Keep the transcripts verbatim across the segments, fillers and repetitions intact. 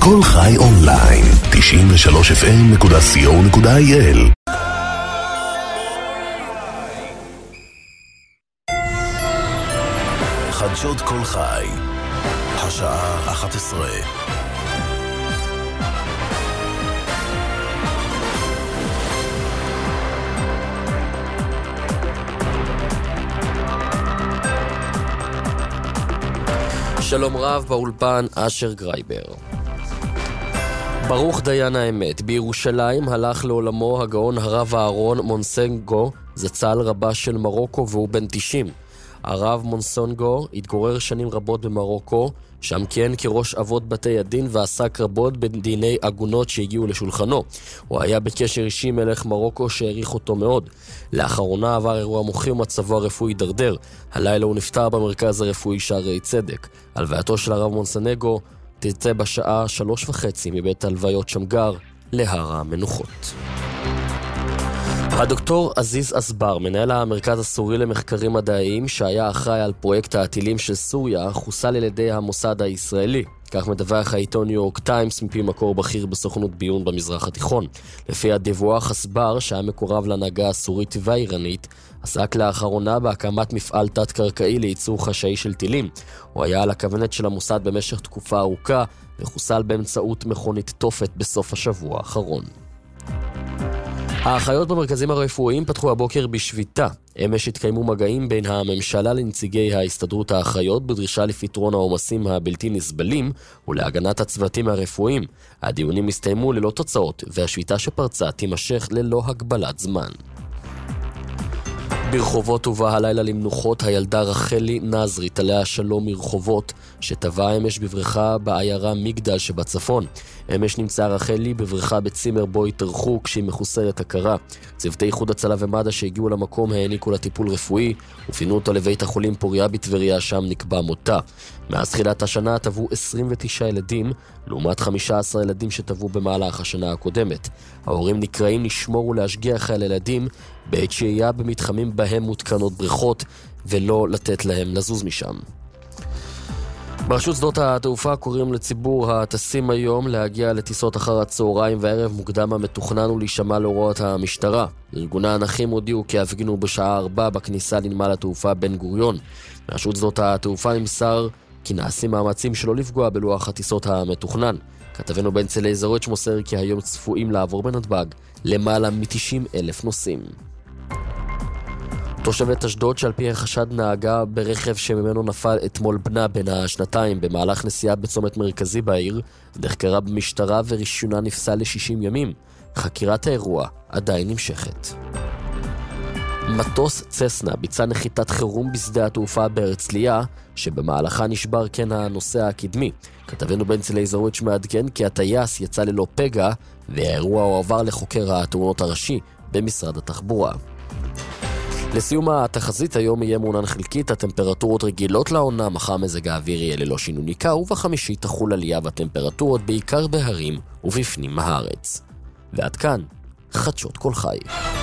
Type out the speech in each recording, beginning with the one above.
כל חי אונליין, תשעים ושלוש אף אם נקודה סי או נקודה איי אל. חדשות כל חי, השעה אחת עשרה. שלום רב, באולפן אשר גרייבר. ברוך דיין האמת, בירושלים הלך לעולמו הגאון הרב אהרון מונסונגו, זצ"ל רבה של מרוקו, והוא בן תשעים. הרב מונסונגו התגורר שנים רבות במרוקו, שם כיהן כראש אבות בתי הדין ועסק רבות בדיני עגונות שהגיעו לשולחנו. הוא היה בקשר אישי מלך מרוקו שהעריך אותו מאוד. לאחרונה עבר אירוע מוחי ומצבו הרפואי דרדר. הלילה הוא נפטר במרכז הרפואי שערי צדק. הלווייתו של הרב מונסונגו תצא בשעה שלוש וחצי מבית הלוויות שמגר להר המנוחות. הדוקטור עזיז אסבר, מנהל המרכז הסורי למחקרים מדעיים שהיה אחראי על פרויקט הטילים של סוריה, חוסל על ידי המוסד הישראלי. כך מדווח העיתון ניו יורק טיימס מפי מקור בכיר בסוכנות ביון במזרח התיכון. לפי הדיווח, אסבר, שהיה מקורב להנהגה הסורית והאיראנית, עסק לאחרונה בהקמת מפעל תת-קרקעי לייצור חשאי של טילים. הוא היה על הכוונת של המוסד במשך תקופה ארוכה וחוסל באמצעות מכונית תופת בסוף השבוע האחרון. האחיות במרכזים הרפואיים פתחו הבוקר בשביתה. אמש התקיימו מגעים בין הממשלה לנציגי ההסתדרות האחיות בדרישה לפתרון העומסים הבלתי נסבלים ולהגנת הצוותים הרפואיים. הדיונים הסתיימו ללא תוצאות, והשביתה שפרצה תימשך ללא הגבלת זמן. ברחובות הובא הלילה למנוחות הילדה רחלי נזרית עליה שלום מרחובות, שטבעה אמש בבריכה בעיירה מגדל שבצפון. אמש נמצאה רחלי בבריכה בצימר בו התארחו כשהיא מחוסרת הכרה. צוותי איחוד הצלה ומד"א שהגיעו למקום העניקו לה טיפול רפואי ופינו אותו לבית החולים פוריה בטבריה, שם נקבע מותה. מאז תחילת השנה טבעו עשרים ותשעה ילדים, לעומת חמישה עשר ילדים שטבעו במהלך השנה הקודמת. ההורים נקראים לשמור ולהשגיח על ילדים בעת שהייה במתחמים בהם מותקנות בריכות ולא לתת להם לזוז משם. ברשות שדות התעופה קוראים לציבור הטסים היום להגיע לטיסות אחר הצהריים וערב מוקדם המתוכנן ולהישמע להוראות המשטרה. ארגוני הנכים הודיעו כי יפגינו בשעה ארבע בכניסה לנמל התעופה בן גוריון. ברשות שדות התעופה נמסר כי נעשים מאמצים שלא לפגוע בלוח הטיסות המתוכנן. כתבנו בן צלי זרוץ' מוסר כי היום צפויים לעבור בנתב"ג למעלה מ-תשעים אלף נוסעים. תושבת אשדוד שעל פי החשד נהגה ברכב שממנו נפל אתמול בנה בין השנתיים במהלך נסיעה בצומת מרכזי בעיר, נחקרה במשטרה ורישיונה נפסל ל-שישים ימים. חקירת האירוע עדיין נמשכת. מטוס צסנה ביצע נחיתת חירום בשדה התעופה בהרצליה, שבמהלכה נשבר כן הנוסע הקדמי. כתבנו בן צלי זרוץ' מעדכן כי הטייס יצא ללא פגע, והאירוע הועבר לחוקר התאונות הראשי במשרד התחבורה. לסיום התחזית, היום יהיה מעונן חלקית, הטמפרטורות רגילות לעונה, מחר מזג האוויר יהיה ללא שינוי ניכר, ובחמישי תחול עלייה בטמפרטורות בעיקר בהרים ובפנים הארץ. ועד כאן, חדשות כל חי.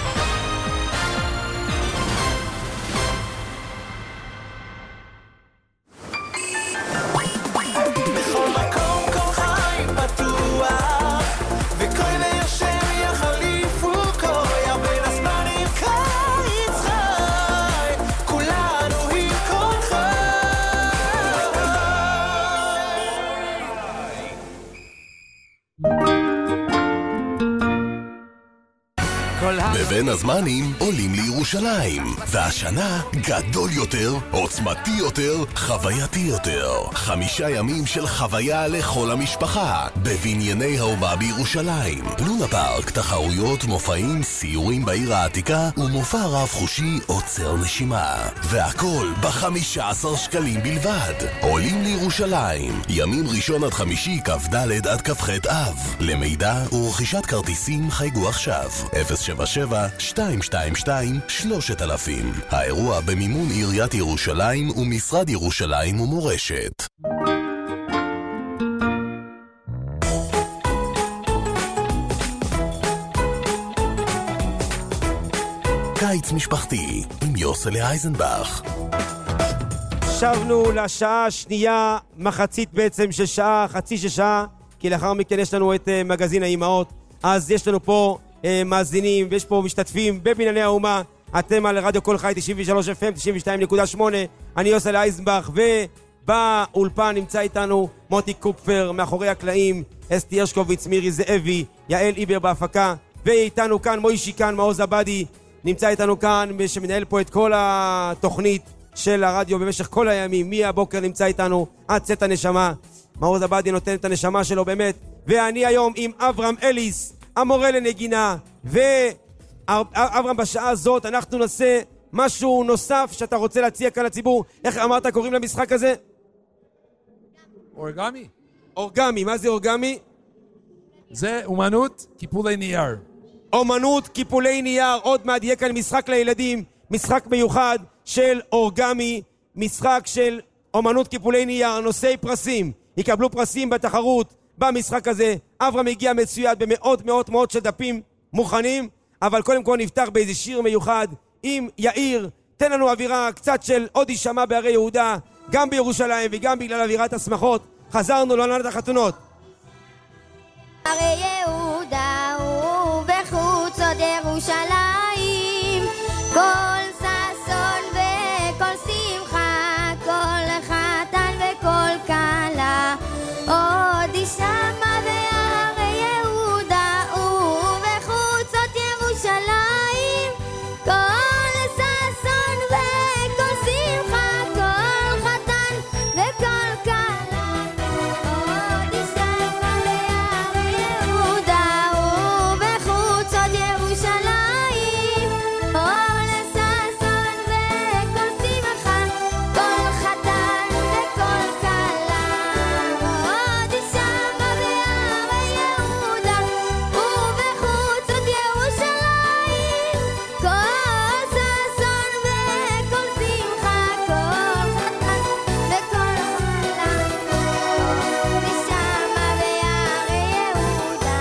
בין הזמנים עולים לירושלים, והשנה גדול יותר, עוצמתי יותר, חווייתי יותר. חמישה ימים של חוויה לכל המשפחה בבנייני האומה בירושלים. לונה פארק, תחרויות, מופעים, סיורים בעיר העתיקה ומופע רב חושי עוצר נשימה, והכל ב-חמישה עשר שקלים בלבד. עולים לירושלים, ימים ראשון עד חמישי, כ"ד עד כ"ח אב. למידע ורכישת כרטיסים חייגו עכשיו אפס שבע שבע שתיים שתיים שתיים שלושת אלפים. האירוע במימון עיריית ירושלים ומשרד ירושלים ומורשת. קיץ משפחתי עם יוסלה אייזנבך. שבנו לשעה השנייה, מחצית בעצם של שעה, חצי של שעה, כי לאחר מכן יש לנו את uh, מגזין האימהות. אז יש לנו פה uh, מאזינים ויש פה משתתפים בבנייני האומה. אתם על רדיו כל חי תשעים ושלוש אף אם תשעים ושתיים נקודה שמונה. אני יוסל אייזנבך, ובאולפן נמצא איתנו מוטי קופפר, מאחורי הקלעים אסתי הרשקוביץ, מירי זאבי, יעל איבר בהפקה, ואיתנו כאן מוישי כאן, מעוז עבדי נמצא איתנו כאן, שמנהל פה את כל התוכנית של הרדיו במשך כל הימים, מהבוקר נמצא איתנו עד צאת הנשמה. מעוז עבדי נותן את הנשמה שלו באמת. ואני היום עם אברהם אליס, המורה לנגינה. ואברהם, בשעה הזאת אנחנו נעשה משהו נוסף שאתה רוצה להציע כאן לציבור. איך אמרת קוראים למשחק הזה? אורגמי. אורגמי, מה זה אורגמי? זה אומנות קיפולי נייר. אומנות קיפולי נייר. עוד מעט יהיה כאן משחק לילדים, משחק מיוחד של אורגמי, משחק של אומנות קיפולי נייר, נושאי פרסים יקבלו פרסים בתחרות במשחק הזה. אברהם הגיע מצויד במאות מאות מאות של דפים מוכנים, אבל קודם כל נפתח באיזה שיר מיוחד עם יאיר. תן לנו אווירה קצת של עוד יישמע בערי יהודה, גם בירושלים וגם בגלל אווירת השמחות. חזרנו לעונת החתונות. ערי יהודה ובחוצות ירושלים, כל ששון וכל שמחה, כל חתן וכל כלה, עוד יישמע בערי יהודה ובחוצות ירושלים, כל ששון וכל שמחה, כל חתן וכל כלה, עוד יישמע בערי יהודה ובחוצות ירושלים, כל ששון וכל שמחה, כל חתן וכל כלה, עוד יישמע בערי יהודה ובחוצות ירושלים, כל ששון וכל שמחה, כל חתן וכל כלה, עוד יישמע בערי יהודה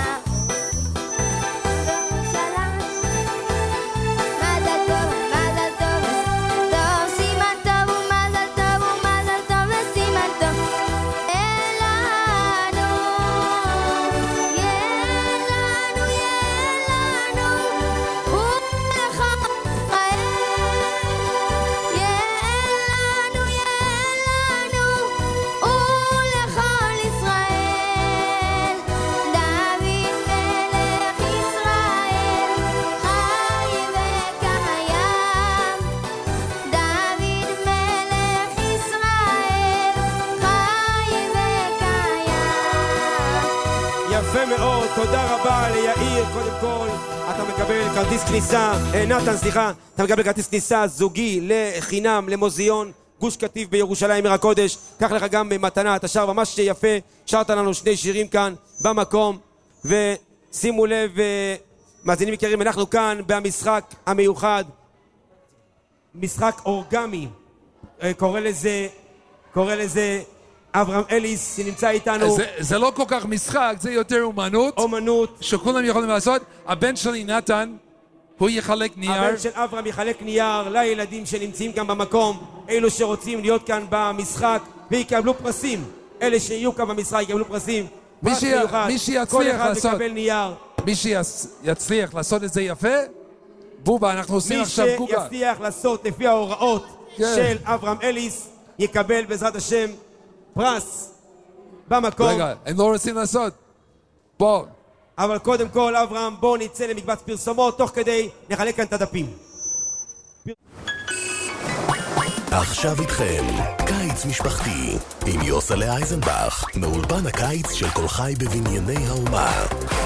יפה מאוד, תודה רבה ליאיר. קודם כל, אתה מקבל כרטיס כניסה, אה, נתן, סליחה, אתה מקבל כרטיס כניסה זוגי לחינם למוזיאון גוש קטיף בירושלים עיר הקודש. קח לך גם מתנה, אתה שר ממש יפה, שרת לנו שני שירים כאן במקום. ושימו לב, אה, מאזינים יקרים, אנחנו כאן במשחק המיוחד, משחק אורגמי, אה, קורא לזה, קורא לזה אברהם אליס שנמצא איתנו. זה, זה לא כל כך משחק, זה יותר אומנות. אומנות. שכולם יכולים לעשות. הבן שלי נתן, הוא יחלק נייר. הבן של אברהם יחלק נייר לילדים שנמצאים כאן במקום, אלו שרוצים להיות כאן במשחק ויקבלו פרסים. אלה שיהיו כאן במשחק יקבלו פרסים. מי, ש... מי שיצליח לעשות, כל אחד מקבל נייר. מי שיצליח לעשות את זה יפה, בובה, אנחנו עושים עכשיו קוקה. מי שיצליח לעשות לפי ההוראות כן. של אברהם אליס יקבל בעזרת השם פרס במקום. רגע, הם לא רוצים לעשות. בוא. אבל קודם כל, אברהם, בוא נצא למקבץ פרסומות, תוך כדי נחלק כאן את הדפים. עכשיו איתכם, קיץ משפחתי, עם יוסלה אייזנבך, מאולפן הקיץ של כל חי בבנייני האומה.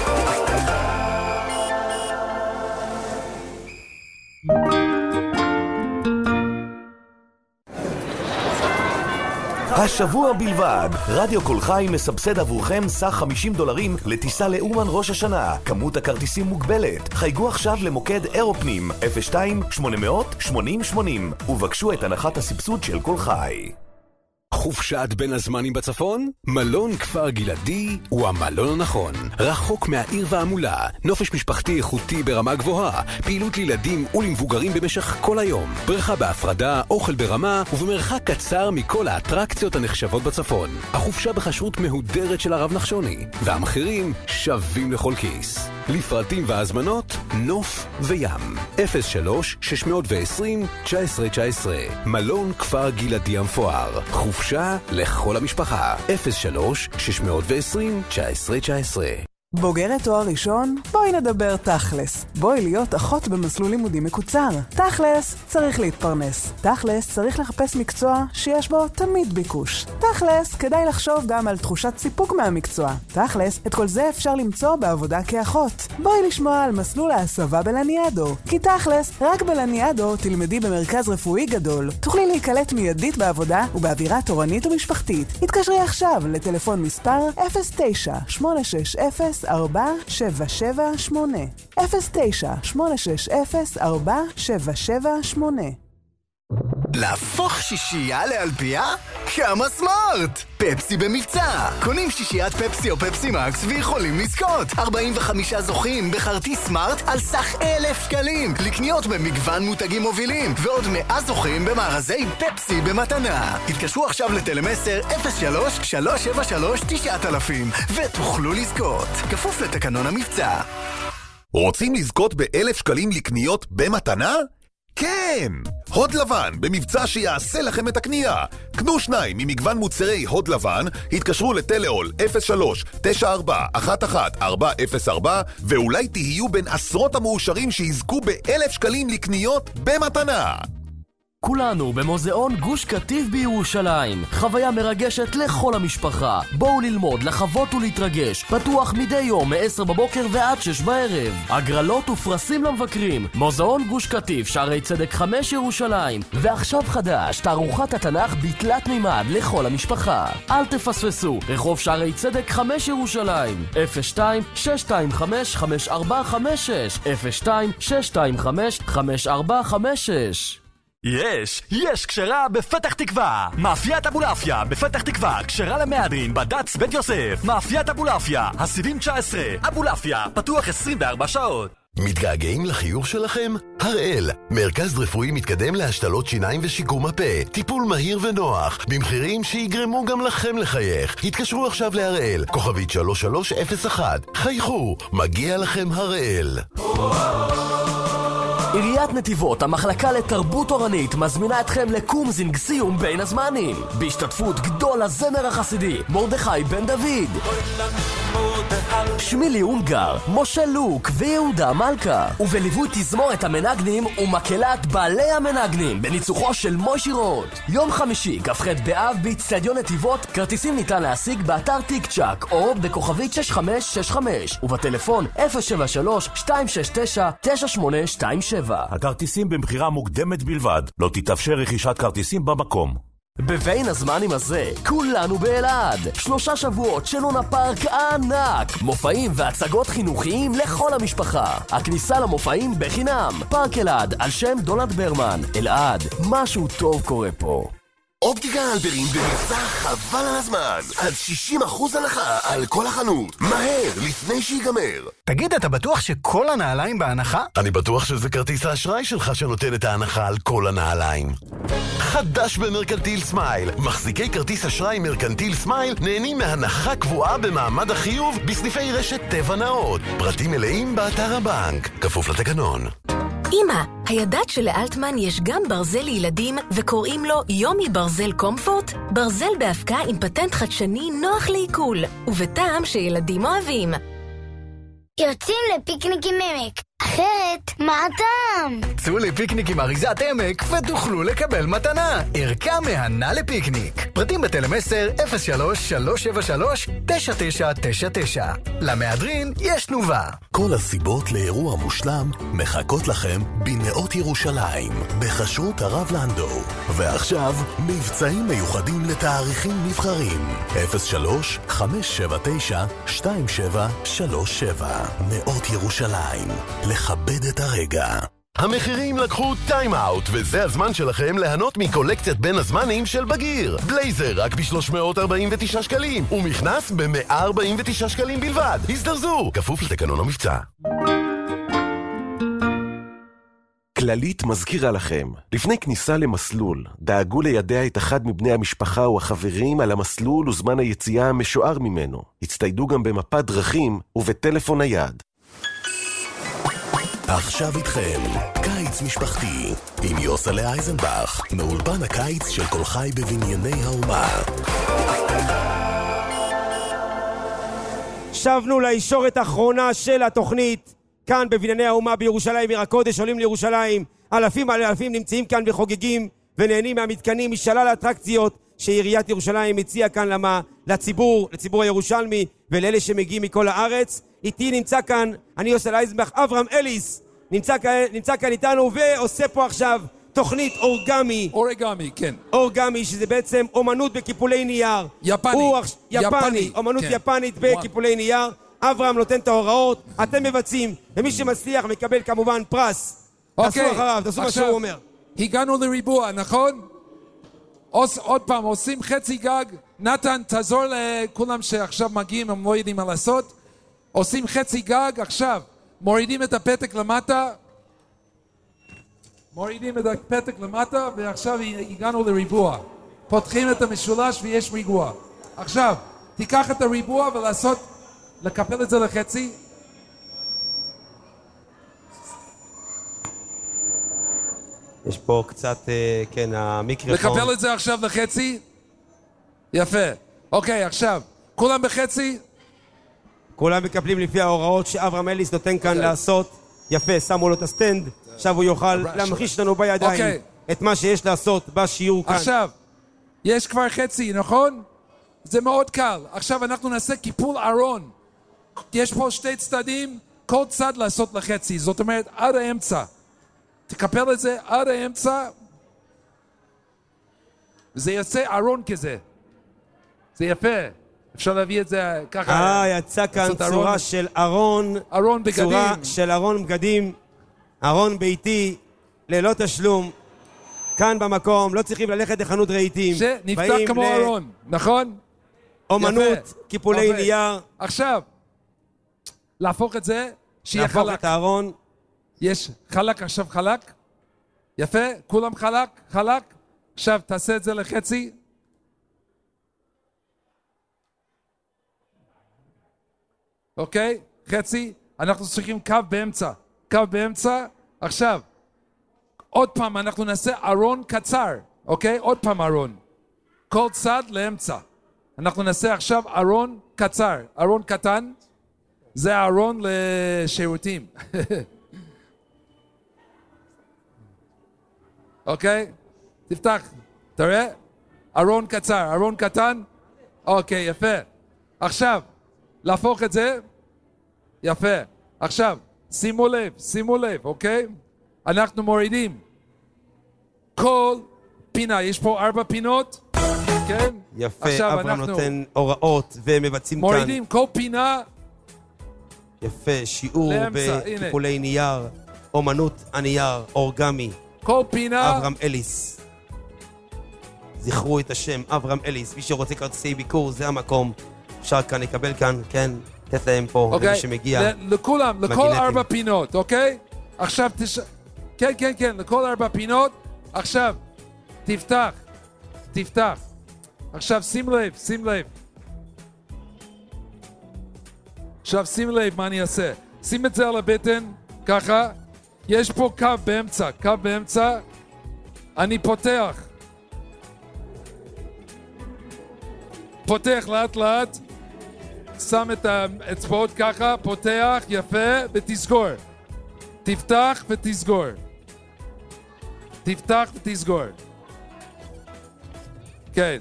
השבוע בלבד, רדיו כל חי מסבסד עבורכם סך חמישים דולרים לטיסה לאומן ראש השנה. כמות הכרטיסים מוגבלת. חייגו עכשיו למוקד אירופנים אפס שתיים שמונה מאות שמונים שמונים ובקשו את הנחת הסבסוד של כל חי. חופשת בין הזמנים בצפון? מלון כפר גלעדי הוא המלון הנכון. רחוק מהעיר והמולה, נופש משפחתי איכותי ברמה גבוהה, פעילות לילדים ולמבוגרים במשך כל היום, בריכה בהפרדה, אוכל ברמה ובמרחק קצר מכל האטרקציות הנחשבות בצפון. החופשה בחשרות מהודרת של הרב נחשוני, והמחירים שווים לכל כיס. לפרטים והזמנות, נוף וים. אפס שלוש שש עשרים תשע עשרה תשע עשרה. מלון כפר גלעדי המפואר. חופשה לכל המשפחה. אפס שלוש שש עשרים תשע עשרה תשע עשרה. בוגרת תואר ראשון? בואי נדבר תכלס. בואי להיות אחות במסלול לימודים מקוצר. תכלס, צריך להתפרנס. תכלס, צריך לחפש מקצוע שיש בו תמיד ביקוש. תכלס, כדאי לחשוב גם על תחושת סיפוק מהמקצוע. תכלס, את כל זה אפשר למצוא בעבודה כאחות. בואי לשמוע על מסלול ההסבה בלניאדו. כי תכלס, רק בלניאדו תלמדי במרכז רפואי גדול. תוכלי להיקלט מיידית בעבודה ובאווירה תורנית ומשפחתית. התקשרי עכשיו לטלפון מספר אפס תשע שמונה שש אפס ארבע שבע שבע שמונה אפס תשע שמונה שש אפס ארבע שבע שבע שמונה. להפוך שישייה לאלפייה? כמה סמארט! פפסי במבצע! קונים שישיית פפסי או פפסי מקס ויכולים לזכות! ארבעים וחמישה זוכים בכרטיס סמארט על סך אלף שקלים! לקניות במגוון מותגים מובילים! ועוד מאה זוכים במארזי פפסי במתנה! התקשרו עכשיו לטלמסר אפס שלוש שלוש שבע שלוש תשע אלפים ותוכלו לזכות! כפוף לתקנון המבצע. רוצים לזכות באלף שקלים לקניות במתנה? כן! הוד לבן במבצע שיעשה לכם את הקנייה. קנו שניים ממגוון מוצרי הוד לבן, התקשרו לטלאול אפס שלוש תשע ארבע אחת אחת ארבע אפס ארבע ואולי תהיו בין עשרות המאושרים שיזכו באלף שקלים לקניות במתנה. כולנו במוזיאון גוש קטיף בירושלים. חוויה מרגשת לכל המשפחה. בואו ללמוד, לחוות ולהתרגש. פתוח מדי יום מ-עשר בבוקר ועד שש בערב. הגרלות ופרסים למבקרים. מוזיאון גוש קטיף, שערי צדק חמש ירושלים. ועכשיו חדש, תערוכת התנ"ך בתלת מימד לכל המשפחה. אל תפספסו. רחוב שערי צדק חמש ירושלים. אפס שתיים שש שתיים חמש חמש ארבע חמש שש אפס שתיים שש שתיים חמש חמש ארבע חמש שש. יש, יש קשרה בפתח תקווה. מאפיית אבולעפיה בפתח תקווה, קשרה למהדרין בד"ץ בית יוסף. מאפיית אבולעפיה, הסיבים תשע עשרה. אבולעפיה, פתוח עשרים וארבע שעות. מתגעגעים לחיוך שלכם? הראל, מרכז רפואי מתקדם להשתלות שיניים ושיקום הפה. טיפול מהיר ונוח, במחירים שיגרמו גם לכם לחייך. התקשרו עכשיו להראל, כוכבית שלוש שלוש אפס אחת. חייכו, מגיע לכם הראל. עיריית נתיבות, המחלקה לתרבות תורנית, מזמינה אתכם לקומזינג סיום בין הזמנים. בהשתתפות גדול הזמר החסידי, מרדכי בן דוד. שמילי אונגר, משה לוק ויהודה מלכה. ובליווי תזמורת המנגנים ומקהלת בעלי המנגנים, בניצוחו של מוישי רוט. יום חמישי, כ"ח באב, באצטדיון נתיבות. כרטיסים ניתן להשיג באתר טיק צ'ק או בכוכבית שש חמש שש חמש ובטלפון אפס שבע שלוש שתיים שש תשע תשע שמונה שתיים שבע. הכרטיסים במחירה מוקדמת בלבד. לא תתאפשר רכישת כרטיסים במקום. בבין הזמנים הזה, כולנו באלעד. שלושה שבועות של לונה פארק ענק. מופעים והצגות חינוכיים לכל המשפחה. הכניסה למופעים בחינם. פארק אלעד, על שם דונלד ברמן. אלעד, משהו טוב קורה פה. אופטיקה אלברין במבצע חבל על הזמן. עד שישים אחוז הנחה על כל החנות. מהר, לפני שיגמר. תגיד, אתה בטוח שכל הנעליים בהנחה? אני בטוח שזה כרטיס האשראי שלך שנותן את ההנחה על כל הנעליים. חדש במרקנטיל סמייל. מחזיקי כרטיס אשראי מרקנטיל סמייל נהנים מהנחה קבועה במעמד החיוב בסניפי רשת טבע נאות. פרטים מלאים באתר הבנק. כפוף לתקנון. אמא, הידעת שלאלטמן יש גם ברזל לילדים וקוראים לו יומי ברזל קומפורט? ברזל בהפקה עם פטנט חדשני נוח לעיכול, ובטעם שילדים אוהבים. יוצאים לפיקניק עם עמק, אחרת מה הטעם? צאו לפיקניק עם אריזת עמק ותוכלו לקבל מתנה. ערכה מהנה לפיקניק. פרטים בטלמסר אפס שלוש שלוש שבע שלוש תשע תשע תשע תשע. למהדרין יש תנובה. כל הסיבות לאירוע מושלם מחכות לכם בנאות ירושלים, בחשרות הרב לנדו. ועכשיו, מבצעים מיוחדים לתאריכים נבחרים. אפס שלוש חמש שבע תשע שתיים שבע שלוש שבע. נאות ירושלים. לכבד את הרגע. המחירים לקחו טיים-אאוט, וזה הזמן שלכם ליהנות מקולקציית בין הזמנים של בגיר. בלייזר רק ב-שלוש מאות ארבעים ותשעה שקלים, ומכנס ב-מאה ארבעים ותשעה שקלים בלבד. הזדרזו, כפוף לתקנון המבצע. כללית מזכירה לכם, לפני כניסה למסלול, דאגו לידע את אחד מבני המשפחה או החברים על המסלול וזמן היציאה המשוער ממנו. הצטיידו גם במפת דרכים ובטלפון נייד. עכשיו איתכם, קיץ משפחתי, עם יוסלה אייזנבך, מאולפן הקיץ של כל חי בבנייני האומה. שבנו לישורת האחרונה של התוכנית, כאן בבנייני האומה בירושלים, עיר הקודש, עולים לירושלים. אלפים על אלפים נמצאים כאן וחוגגים ונהנים מהמתקנים, משלל האטרקציות שעיריית ירושלים הציעה כאן למה, לציבור, לציבור הירושלמי ולאלה שמגיעים מכל הארץ. איתי נמצא כאן, אני יוסל אייזנבך, אברהם אליס, נמצא כאן, נמצא כאן איתנו ועושה פה עכשיו תוכנית אורגמי. אורגמי, כן. אורגמי, שזה בעצם אומנות בקיפולי נייר. יפני. הוא, יפני. יפני. אומנות כן. יפנית בקיפולי נייר. אברהם נותן את ההוראות, אתם מבצעים, ומי שמצליח מקבל כמובן פרס. אוקיי. תעשו אחריו, תעשו מה שהוא אומר. הגענו לריבוע, נכון? עוש, עוד פעם, עושים חצי גג. נתן, תעזור לכולם שעכשיו מגיעים, הם לא יודעים מה לעשות. עושים חצי גג, עכשיו מורידים את הפתק למטה. מורידים את הפתק למטה, ועכשיו הגענו לריבוע. פותחים את המשולש ויש ריבוע. עכשיו, תיקח את הריבוע ולעשות... לקפל את זה לחצי. יש פה קצת, כן, המיקרופון. לקפל את זה עכשיו לחצי. יפה. אוקיי, עכשיו, כולם בחצי? כולם מקפלים לפי ההוראות שאברהם אליס נותן כאן לעשות. יפה, שמו לו את הסטנד. עכשיו הוא יוכל להמחיש לנו בידיים את מה שיש לעשות בשיעור כאן. עכשיו, יש כבר חצי, נכון? זה מאוד קל. עכשיו אנחנו נעשה קיפול ארון. יש פה שתי צדדים, כל צד לעשות לחצי, זאת אומרת עד האמצע. תקפל את זה עד האמצע, וזה יעשה ארון כזה. זה יפה, אפשר להביא את זה ככה. אה, יצא כאן צורה ארון. של ארון, ארון בגדים. צורה של ארון בגדים, ארון ביתי, ללא תשלום, כאן במקום, לא צריכים ללכת לחנות רהיטים. שנפתח כמו ל... ארון, נכון? אומנות, קיפולי יפה. נייר. עכשיו, להפוך את זה, שיהיה להפוך חלק. את הארון. יש חלק, עכשיו חלק. יפה, כולם חלק, חלק. עכשיו תעשה את זה לחצי. אוקיי, חצי. אנחנו צריכים קו באמצע. קו באמצע. עכשיו, עוד פעם אנחנו נעשה ארון קצר. אוקיי, עוד פעם ארון. כל צד לאמצע. אנחנו נעשה עכשיו ארון קצר. ארון קטן. זה ארון לשירותים. אוקיי? תפתח. תראה? ארון קצר, ארון קטן. אוקיי, יפה. עכשיו, להפוך את זה. יפה. עכשיו, שימו לב, שימו לב, אוקיי? אנחנו מורידים. כל פינה, יש פה ארבע פינות. כן? יפה, אברהם נותן הוראות ומבצעים כאן. מורידים כל פינה. יפה, שיעור בקיפולי נייר, אומנות הנייר, אורגמי. כל פינה. אברהם אליס. זכרו את השם, אברהם אליס. מי שרוצה כרטיסי ביקור, זה המקום. אפשר כאן לקבל כאן, כן, לתת להם פה, אוקיי. למי שמגיע. לכולם, לכל ארבע פינות, אוקיי? עכשיו תש... כן, כן, כן, לכל ארבע פינות. עכשיו, תפתח, תפתח. עכשיו שים לב, שים לב. עכשיו שים לב מה אני אעשה. שים את זה על הבטן, ככה. יש פה קו באמצע, קו באמצע. אני פותח. פותח לאט לאט. שם את האצבעות ככה, פותח, יפה, ותסגור. תפתח ותסגור. תפתח ותסגור. כן.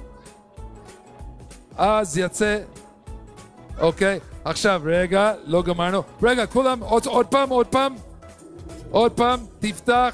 אז יצא. אוקיי, עכשיו, רגע, לא גמרנו. רגע, כולם, עוד, עוד פעם, עוד פעם. עוד פעם, תפתח.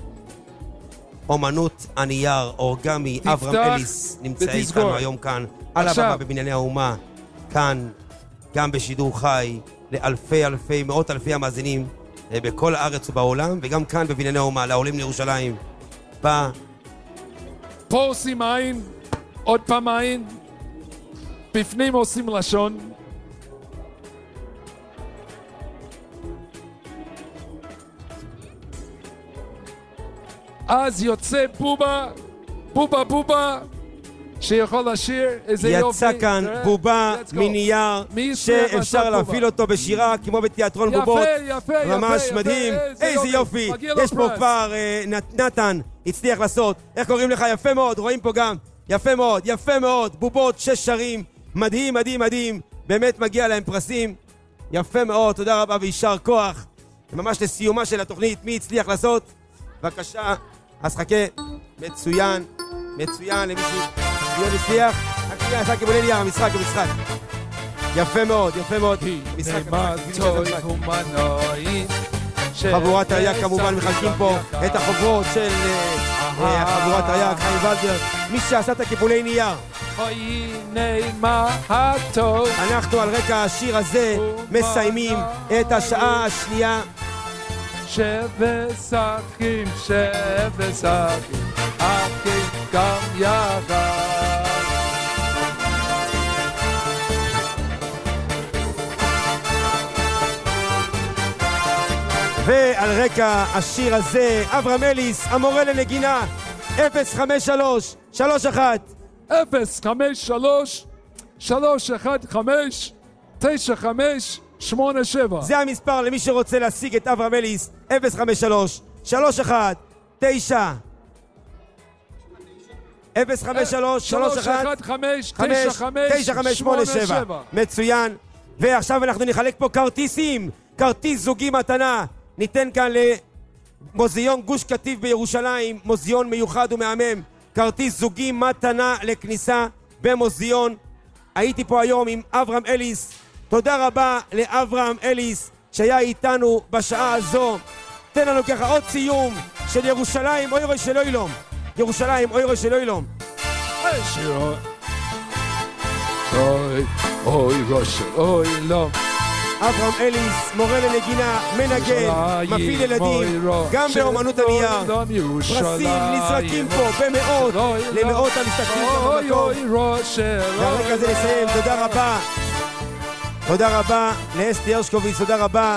אומנות הנייר, אורגמי, אברהם אליס, נמצא איתנו היום כאן, על הבמה בבנייני האומה, כאן, גם בשידור חי, לאלפי אלפי, מאות אלפי המאזינים בכל הארץ ובעולם, וגם כאן בבנייני האומה, לעולים לירושלים. בא. פה עושים עין, עוד פעם עין, בפנים עושים לשון. אז יוצא בובה, בובה בובה, שיכול לשיר איזה יופי. יצא כאן בובה מנייר שאפשר להפעיל אותו בשירה כמו בתיאטרון בובות. יפה, יפה, ממש יפה, מדהים. איזה איזה יופי. יופי. יש פה כבר נתן הצליח לעשות. איך קוראים לך? יפה מאוד. רואים פה גם. יפה מאוד, יפה מאוד. בובות, שש שרים. מדהים, מדהים, מדהים. באמת מגיע להם פרסים. יפה מאוד. תודה רבה ויישר כוח. ממש לסיומה של התוכנית. מי הצליח לעשות? בבקשה. אז חכה. מצוין. מצוין למישהו. יהיה מצליח. רק שנייה, עשה כיבולי נייר. המשחק, המשחק. יפה מאוד, יפה מאוד. משחק, המשחק. חבורת הריק כמובן מחלקים פה את החוברות של חבורת הריק, חיים ולדר. מי שעשה את הכיבולי נייר. אנחנו על רקע השיר הזה מסיימים את השעה השנייה. שבשקים, שבשקים, אחים גם יחד. ועל רקע השיר הזה, אברהם אליס, המורה לנגינה, אפס חמש שלוש שלוש אחת אפס חמש שלוש שלוש אחת חמש תשע חמש שמונה שבע. זה המספר למי שרוצה להשיג את אברהם אליס, אפס חמש שלוש שלוש אחת תשע אפס חמש שלוש שלוש אחת חמש תשע חמש שמונה שבע. מצוין. ועכשיו אנחנו נחלק פה כרטיסים, כרטיס זוגי מתנה. ניתן כאן למוזיאון גוש קטיף בירושלים, מוזיאון מיוחד ומהמם, כרטיס זוגי מתנה לכניסה במוזיאון. הייתי פה היום עם אברהם אליס. תודה רבה לאברהם אליס שהיה איתנו בשעה הזו. תן לנו ככה עוד סיום של ירושלים אוי של אוילום. ירושלים אוי של אוילום. אוי אוי של אוילום. אברהם אליס, מורה לנגינה, מנגן, מפעיל ילדים, גם באומנות הנייר. פרסים נזרקים פה במאות, למאות המשתתפים במקום. והרגע זה לסיים. תודה רבה. תודה רבה לאסתי הרשקוביץ, תודה רבה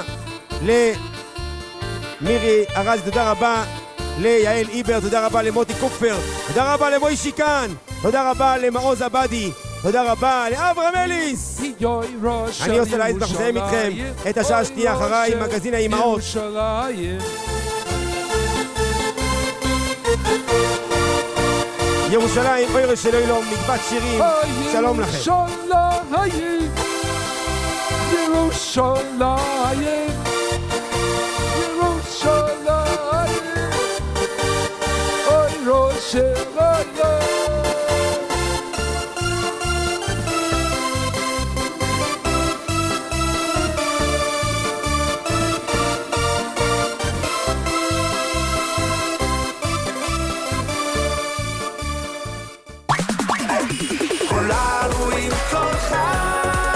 למירי ארז, תודה רבה ליעל איבר, תודה רבה למוטי קופר, תודה רבה למוישי כאן, תודה רבה למעוז עבדי, תודה רבה לאברהם אליס. אני עושה להיזבח מסיים איתכם את השעה השנייה אחריי עם מגזין האימהות. ירושלים אוי של אוילום, מקבץ שירים. שלום לכם. ירושלים ירושלים אוי ראש אוילום. כולנו עם כל חי.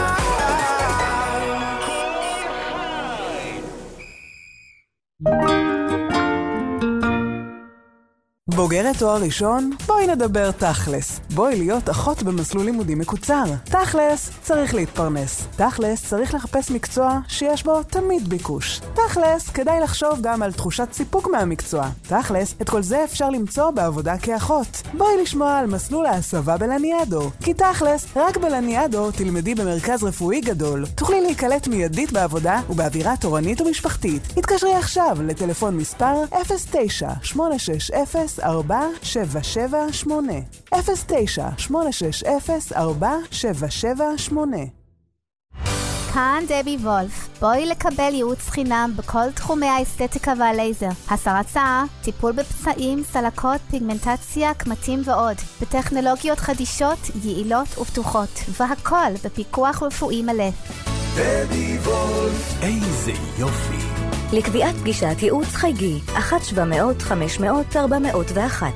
בוגרת תואר ראשון? בואי נדבר תכלס. בואי להיות אחות במסלול לימודים מקוצר. תכלס צריך להתפרנס. תכלס צריך לחפש מקצוע שיש בו תמיד ביקוש. תכלס כדאי לחשוב גם על תחושת סיפוק מהמקצוע. תכלס את כל זה אפשר למצוא בעבודה כאחות. בואי לשמוע על מסלול ההסבה בלניאדו. כי תכלס רק בלניאדו תלמדי במרכז רפואי גדול. תוכלי להיקלט מיידית בעבודה ובאווירה תורנית ומשפחתית. התקשרי עכשיו לטלפון מספר אפס תשע שמונה שש אפס ארבע שבע שבע שמונה אפס תשע שמונה שש אפס ארבע שבע שבע שמונה. כאן דבי וולף. בואי לקבל ייעוץ חינם בכל תחומי האסתטיקה והלייזר. הסרת שיער, טיפול בפצעים, סלקות, פיגמנטציה, קמטים ועוד. בטכנולוגיות חדישות, יעילות ופתוחות. והכל בפיקוח רפואי מלא. דבי וולף. איזה יופי. לקביעת פגישת ייעוץ חייגי אחת שבע מאות חמש מאות ארבע מאות ואחת.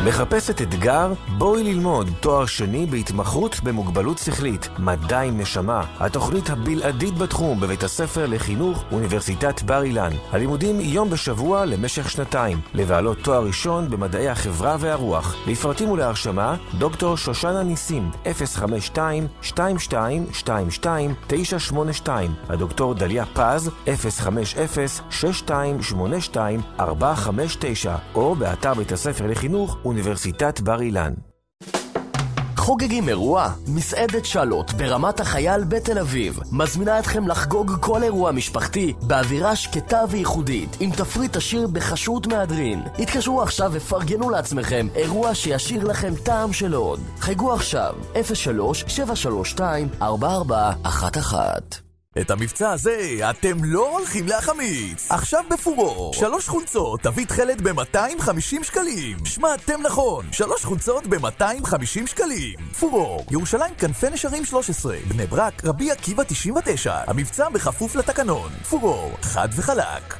מחפשת אתגר? בואי ללמוד תואר שני בהתמחות במוגבלות שכלית, מדע עם נשמה, התוכנית הבלעדית בתחום בבית הספר לחינוך אוניברסיטת בר אילן. הלימודים יום בשבוע למשך שנתיים, לבעלות תואר ראשון במדעי החברה והרוח. לפרטים ולהרשמה, דוקטור שושנה ניסים, אפס חמש שתיים שתיים שתיים שתיים שתיים תשע שמונה שתיים, הדוקטור דליה פז, אפס חמש אפס שש שתיים שמונה שתיים ארבע חמש תשע, או באתר בית הספר לחינוך אוניברסיטת בר אילן. חוגגים אירוע? מסעדת שלוט ברמת החייל בתל אביב מזמינה אתכם לחגוג כל אירוע משפחתי באווירה שקטה וייחודית עם תפריט עשיר בחשרות מהדרין. התקשרו עכשיו ופרגנו לעצמכם אירוע שישיר לכם טעם של עוד. חגגו עכשיו אפס שלוש שבע שלוש שתיים ארבע ארבע אחת אחת. את המבצע הזה אתם לא הולכים להחמיץ. עכשיו בפורור, שלוש חולצות תביא תחלת ב-מאתיים וחמישים שקלים. שמעתם נכון, שלוש חולצות ב-מאתיים וחמישים שקלים. פורור, ירושלים כנפי נשרים שלוש עשרה, בני ברק, רבי עקיבא תשעים ותשע. המבצע בכפוף לתקנון. פורור, חד וחלק.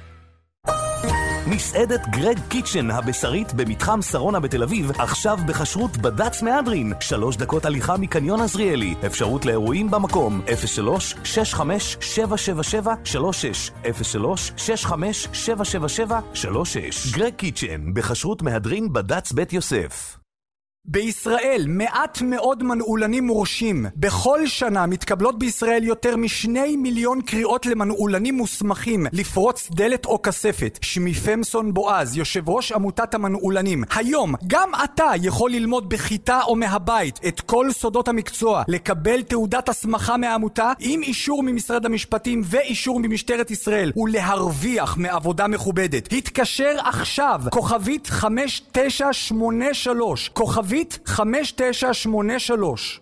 מסעדת גרג קיצ'ן הבשרית במתחם שרונה בתל אביב, עכשיו בחשרות בד"ץ מהדרין, שלוש דקות הליכה מקניון עזריאלי. אפשרות לאירועים במקום אפס שלוש שש חמש שבע שבע שבע שלוש שש אפס שלוש שש חמש שבע שבע שבע שלוש שש. גרג קיצ'ן בחשרות מהדרין בד"ץ בית יוסף. בישראל מעט מאוד מנעולנים מורשים. בכל שנה מתקבלות בישראל יותר משני מיליון קריאות למנעולנים מוסמכים לפרוץ דלת או כספת. שמי פמסון בועז, יושב ראש עמותת המנעולנים. היום גם אתה יכול ללמוד בכיתה או מהבית את כל סודות המקצוע, לקבל תעודת הסמכה מהעמותה עם אישור ממשרד המשפטים ואישור ממשטרת ישראל, ולהרוויח מעבודה מכובדת. התקשר עכשיו, כוכבית חמש תשע שמונה שלוש, כוכבית חמש תשע שמונה שלוש.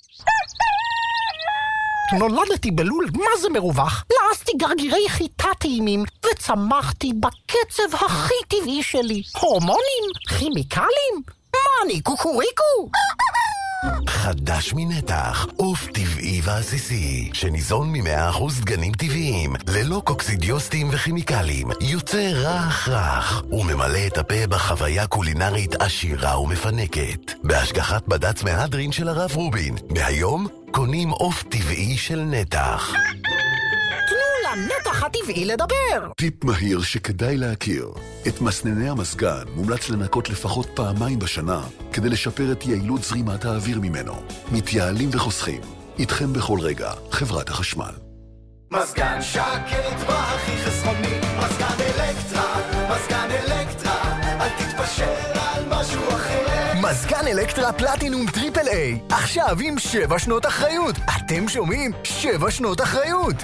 נולדתי בלול מה זה מרווח, לעסתי גרגירי חיטה טעימים וצמחתי בקצב הכי טבעי שלי. הורמונים? כימיקלים? מה אני, קוקוריקו? חדש מנתח, עוף טבעי ועסיסי, שניזון מ-מאה אחוז דגנים טבעיים, ללא קוקסידיוסטים וכימיקלים, יוצא רך רך, וממלא את הפה בחוויה קולינרית עשירה ומפנקת. בהשגחת בד"ץ מהדרין של הרב רובין, מהיום קונים עוף טבעי של נתח. תנו לנתח הטבעי לדבר. טיפ מהיר שכדאי להכיר. את מסנני המזגן מומלץ לנקות לפחות פעמיים בשנה כדי לשפר את יעילות זרימת האוויר ממנו. מתייעלים וחוסכים. איתכם בכל רגע, חברת החשמל. מזגן שקט והכי חסכוני, מזגן אלקטרה, מזגן אלקטרה, אל תתפשר על משהו אחר. מזגן אלקטרה פלטינום טריפל איי, עכשיו עם שבע שנות אחריות. אתם שומעים? שבע שנות אחריות.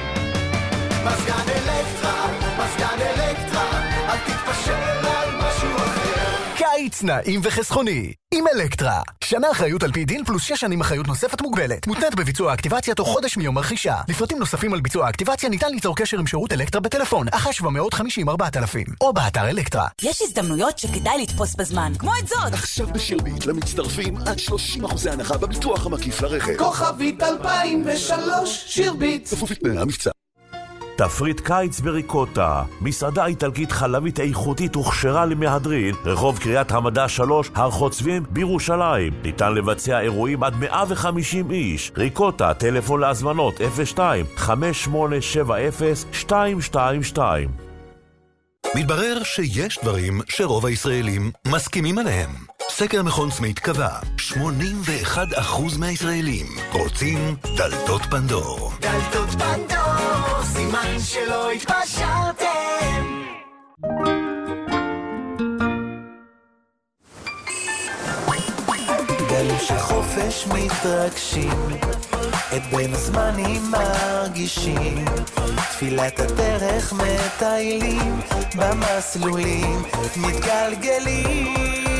מזגן אלקטרה, מזגן אלקטרה, אל תתפשר על משהו אחר. קיץ נעים וחסכוני עם אלקטרה. שנה אחריות על פי דין פלוס שש שנים אחריות נוספת מוגבלת. מותנית בביצוע האקטיבציה תוך חודש מיום הרכישה. לפרטים נוספים על ביצוע האקטיבציה ניתן ליצור קשר עם שירות אלקטרה בטלפון אחת שבע מאות חמישים ארבעת אלפים או באתר אלקטרה. יש הזדמנויות שכדאי לתפוס בזמן, כמו את זאת. עכשיו בשירביט למצטרפים עד שלושים אחוז הנחה בביטוח המקיף לרכב. כוכבית אלפיים ושלוש שירביט. כפוף לתנאי המבצע. תפריט קיץ בריקוטה, מסעדה איטלקית חלבית איכותית הוכשרה למהדרין, רחוב קריית המדע שלוש, הר חוצבים בירושלים. ניתן לבצע אירועים עד מאה וחמישים איש. ריקוטה, טלפון להזמנות אפס שתיים חמש שמונה שבע אפס שתיים שתיים שתיים. מתברר שיש דברים שרוב הישראלים מסכימים עליהם. סקר מכון סמית קבע, שמונים ואחד אחוז מהישראלים רוצים דלתות פנדור. דלתות פנדור, סימן שלא התפשרתם. גלים שחופש מתרגשים, את בין הזמנים מרגישים, תפילת הדרך מטיילים, במסלולים מתגלגלים.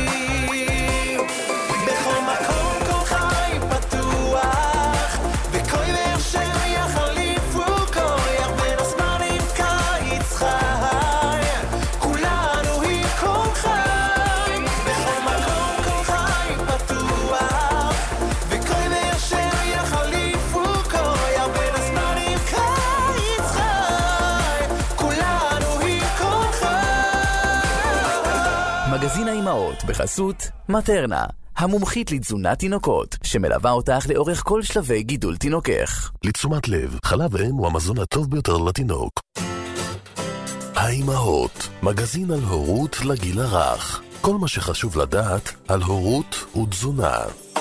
בכל מקום כל חי פתוח, וכל עבר שם יחליפו כוח, בין הזמנים קיץ חי, כולנו עם כל חי. בכל מקום כל חי פתוח, וכל עבר שם יחליפו כוח, בין הזמנים קיץ חי, כולנו עם כל חי. מגזין האימהות בחסות מטרנה, המומחית לתזונת תינוקות, שמלווה אותך לאורך כל שלבי גידול תינוקך. לתשומת לב, חלב אם הוא המזון הטוב ביותר לתינוק. האימהות, מגזין על הורות לגיל הרך. כל מה שחשוב לדעת על הורות ותזונה.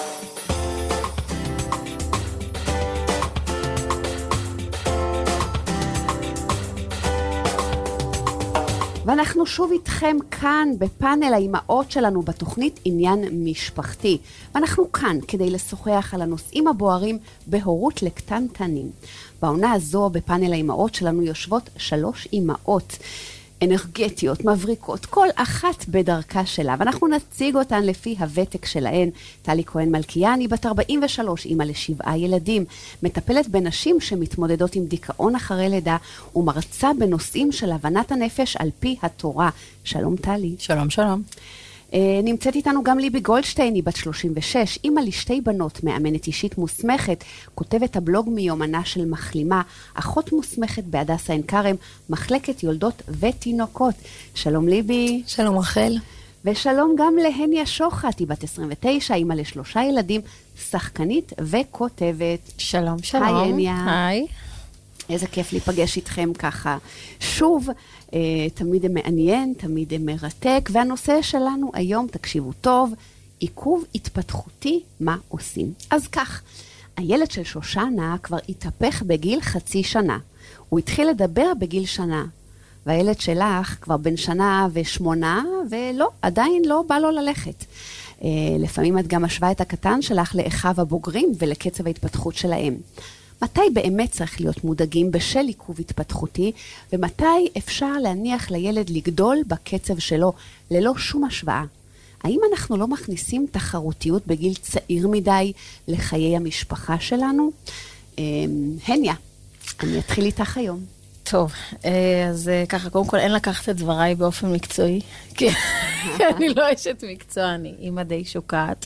ואנחנו שוב איתכם כאן בפאנל האימהות שלנו בתוכנית עניין משפחתי. ואנחנו כאן כדי לשוחח על הנושאים הבוערים בהורות לקטנטנים. בעונה הזו בפאנל האימהות שלנו יושבות שלוש אימהות אנרגטיות, מבריקות, כל אחת בדרכה שלה, ואנחנו נציג אותן לפי הוותק שלהן. טלי כהן מלכיאני, בת ארבעים ושלוש, אימא לשבעה ילדים, מטפלת בנשים שמתמודדות עם דיכאון אחרי לידה, ומרצה בנושאים של הבנת הנפש על פי התורה. שלום טלי. שלום, שלום. נמצאת איתנו גם ליבי גולדשטיין, היא בת שלושים ושש, אימא לשתי בנות, מאמנת אישית מוסמכת, כותבת הבלוג מיומנה של מחלימה, אחות מוסמכת בהדסה עין כרם, מחלקת יולדות ותינוקות. שלום ליבי. שלום רחל. ושלום גם להניה שוחט, היא בת עשרים ותשע, אימא לשלושה ילדים, שחקנית וכותבת. שלום, שלום. היי הניה. היי. איזה כיף להיפגש איתכם ככה. שוב, אה, תמיד מעניין, תמיד מרתק, והנושא שלנו היום, תקשיבו טוב, עיכוב התפתחותי, מה עושים? אז כך, הילד של שושנה כבר התהפך בגיל חצי שנה. הוא התחיל לדבר בגיל שנה, והילד שלך כבר בן שנה ושמונה, ולא, עדיין לא בא לו ללכת. אה, לפעמים את גם משווה את הקטן שלך לאחיו הבוגרים ולקצב ההתפתחות שלהם. מתי באמת צריך להיות מודאגים בשל עיכוב התפתחותי, ומתי אפשר להניח לילד לגדול בקצב שלו ללא שום השוואה? האם אנחנו לא מכניסים תחרותיות בגיל צעיר מדי לחיי המשפחה שלנו? הניה, אני אתחיל איתך היום. טוב, אז ככה, קודם כל אין לקחת את דבריי באופן מקצועי, כי אני לא אשת מקצוע, אני אימא די שוקעת.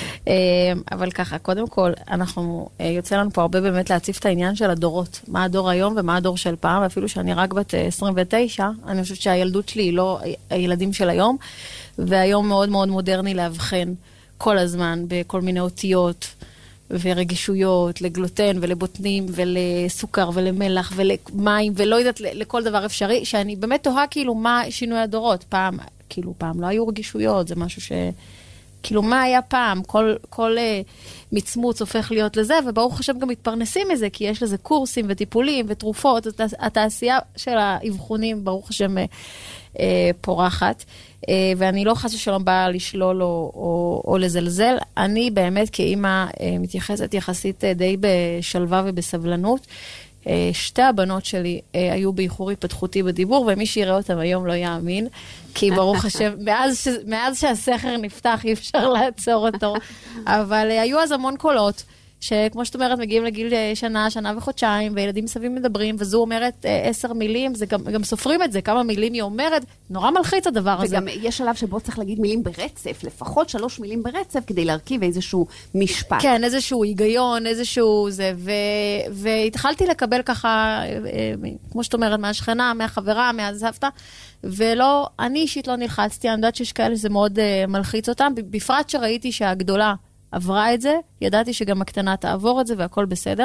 אבל ככה, קודם כל, אנחנו, יוצא לנו פה הרבה באמת להציף את העניין של הדורות. מה הדור היום ומה הדור של פעם, ואפילו שאני רק בת עשרים ותשע, אני חושבת שהילדות שלי היא לא הילדים של היום, והיום מאוד מאוד מודרני להבחן כל הזמן בכל מיני אותיות, ורגישויות, לגלוטן ולבוטנים ולסוכר ולמלח ולמים ולא יודעת לכל דבר אפשרי, שאני באמת תוהה כאילו מה שינוי הדורות. פעם, כאילו פעם לא היו רגישויות, זה משהו ש... כאילו מה היה פעם? כל, כל uh, מצמוץ הופך להיות לזה, וברוך השם גם מתפרנסים מזה, כי יש לזה קורסים וטיפולים ותרופות, התעשייה של האבחונים, ברוך השם, uh, uh, פורחת. ואני לא חס ושלום באה לשלול או, או, או לזלזל. אני באמת כאימא מתייחסת יחסית די בשלווה ובסבלנות. שתי הבנות שלי היו באיחור התפתחותי בדיבור, ומי שיראה אותם היום לא יאמין, כי ברוך השם, מאז, ש, מאז שהסכר נפתח אי אפשר לעצור אותו. אבל היו אז המון קולות, שכמו שאת אומרת, מגיעים לגיל שנה, שנה וחודשיים, וילדים סביב מדברים, וזו אומרת עשר מילים, זה גם, גם סופרים את זה, כמה מילים היא אומרת, נורא מלחיץ הדבר הזה. וגם יש שלב שבו צריך להגיד מילים ברצף, לפחות שלוש מילים ברצף, כדי להרכיב איזשהו משפט. כן, איזשהו היגיון, איזשהו זה, ו... והתחלתי לקבל ככה, כמו שאת אומרת, מהשכנה, מהחברה, מהסבתא, ולא, אני אישית לא נלחצתי, אני יודעת שיש כאלה שזה מאוד מלחיץ אותם, בפרט שראיתי שהגדולה, עברה את זה, ידעתי שגם הקטנה תעבור את זה והכל בסדר.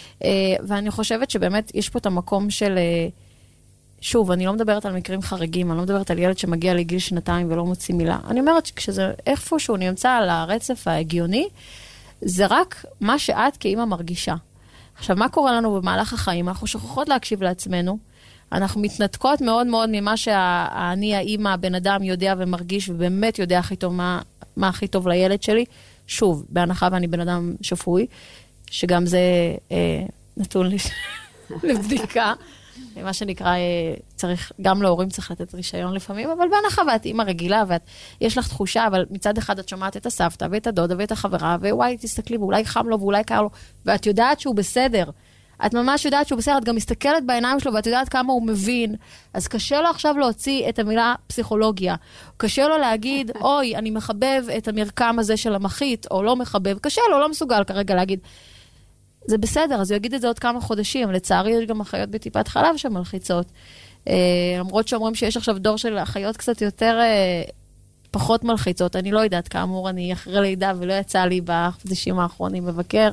ואני חושבת שבאמת יש פה את המקום של, שוב, אני לא מדברת על מקרים חריגים, אני לא מדברת על ילד שמגיע לגיל שנתיים ולא מוציא מילה. אני אומרת שכשזה איפשהו נמצא על הרצף ההגיוני, זה רק מה שאת כאמא מרגישה. עכשיו, מה קורה לנו במהלך החיים? אנחנו שוכחות להקשיב לעצמנו, אנחנו מתנתקות מאוד מאוד ממה שאני, האמא, הבן אדם יודע ומרגיש, ובאמת יודע הכי טוב מה, מה הכי טוב לילד שלי. שוב, בהנחה ואני בן אדם שפוי, שגם זה אה, נתון לי לבדיקה, מה שנקרא, אה, צריך, גם להורים צריך לתת רישיון לפעמים, אבל בהנחה ואת אימא רגילה, ויש לך תחושה, אבל מצד אחד את שומעת את הסבתא, ואת הדודה, ואת החברה, ווואי, תסתכלי, ואולי חם לו, ואולי קר לו, ואת יודעת שהוא בסדר. את ממש יודעת שהוא בסדר, את גם מסתכלת בעיניים שלו, ואת יודעת כמה הוא מבין, אז קשה לו עכשיו להוציא את המילה פסיכולוגיה. קשה לו להגיד, אוי, אני מחבב את המרקם הזה של המחית, או לא מחבב. קשה לו, לא מסוגל כרגע להגיד. זה בסדר, אז הוא יגיד את זה עוד כמה חודשים. לצערי, יש גם אחיות בטיפת חלב שמלחיצות. למרות שאומרים שיש עכשיו דור של אחיות קצת יותר פחות מלחיצות. אני לא יודעת, כאמור, אני אחרי לידה ולא יצא לי בחודשים האחרונים לבקר.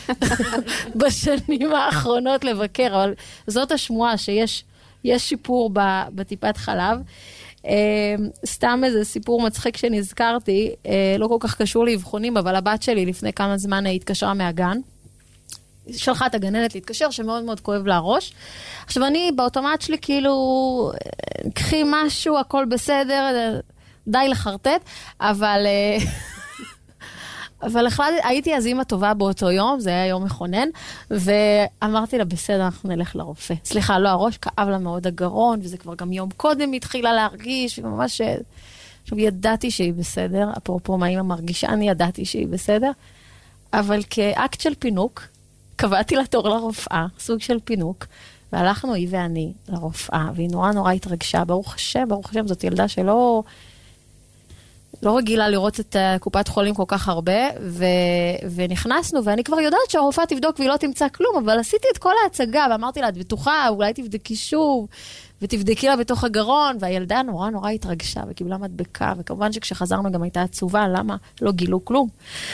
בשנים האחרונות לבקר, אבל זאת השמועה שיש יש שיפור בטיפת חלב. סתם איזה סיפור מצחיק שנזכרתי, לא כל כך קשור לאבחונים, אבל הבת שלי לפני כמה זמן התקשרה מהגן. שלחה את הגננת להתקשר, שמאוד מאוד כואב לה ראש. עכשיו אני באוטומט שלי כאילו, קחי משהו, הכל בסדר, די לחרטט, אבל, אבל החלטתי, הייתי אז אמא טובה באותו יום, זה היה יום מכונן, ואמרתי לה, בסדר, אנחנו נלך לרופא. סליחה, לא, הראש כאב לה מאוד הגרון, וזה כבר גם יום קודם התחילה להרגיש, וממש, עכשיו ידעתי שהיא בסדר, אפרופו מה אמא מרגישה, אני ידעתי שהיא בסדר, אבל כאקט של פינוק, קבעתי לה תור לרופאה, סוג של פינוק, והלכנו היא ואני לרופאה, והיא נורא נורא התרגשה, ברוך השם, ברוך השם, זאת ילדה שלא לא רגילה לראות את קופת חולים כל כך הרבה, ו, ונכנסנו, ואני כבר יודעת שהרופאה תבדוק והיא לא תמצא כלום, אבל עשיתי את כל ההצגה, ואמרתי לה, את בטוחה, אולי תבדקי שוב, ותבדקי לה בתוך הגרון, והילדה נורא נורא התרגשה, וקיבלה מדבקה, וכמובן שכשחזרנו גם הייתה עצובה, למה? לא גילו כלום.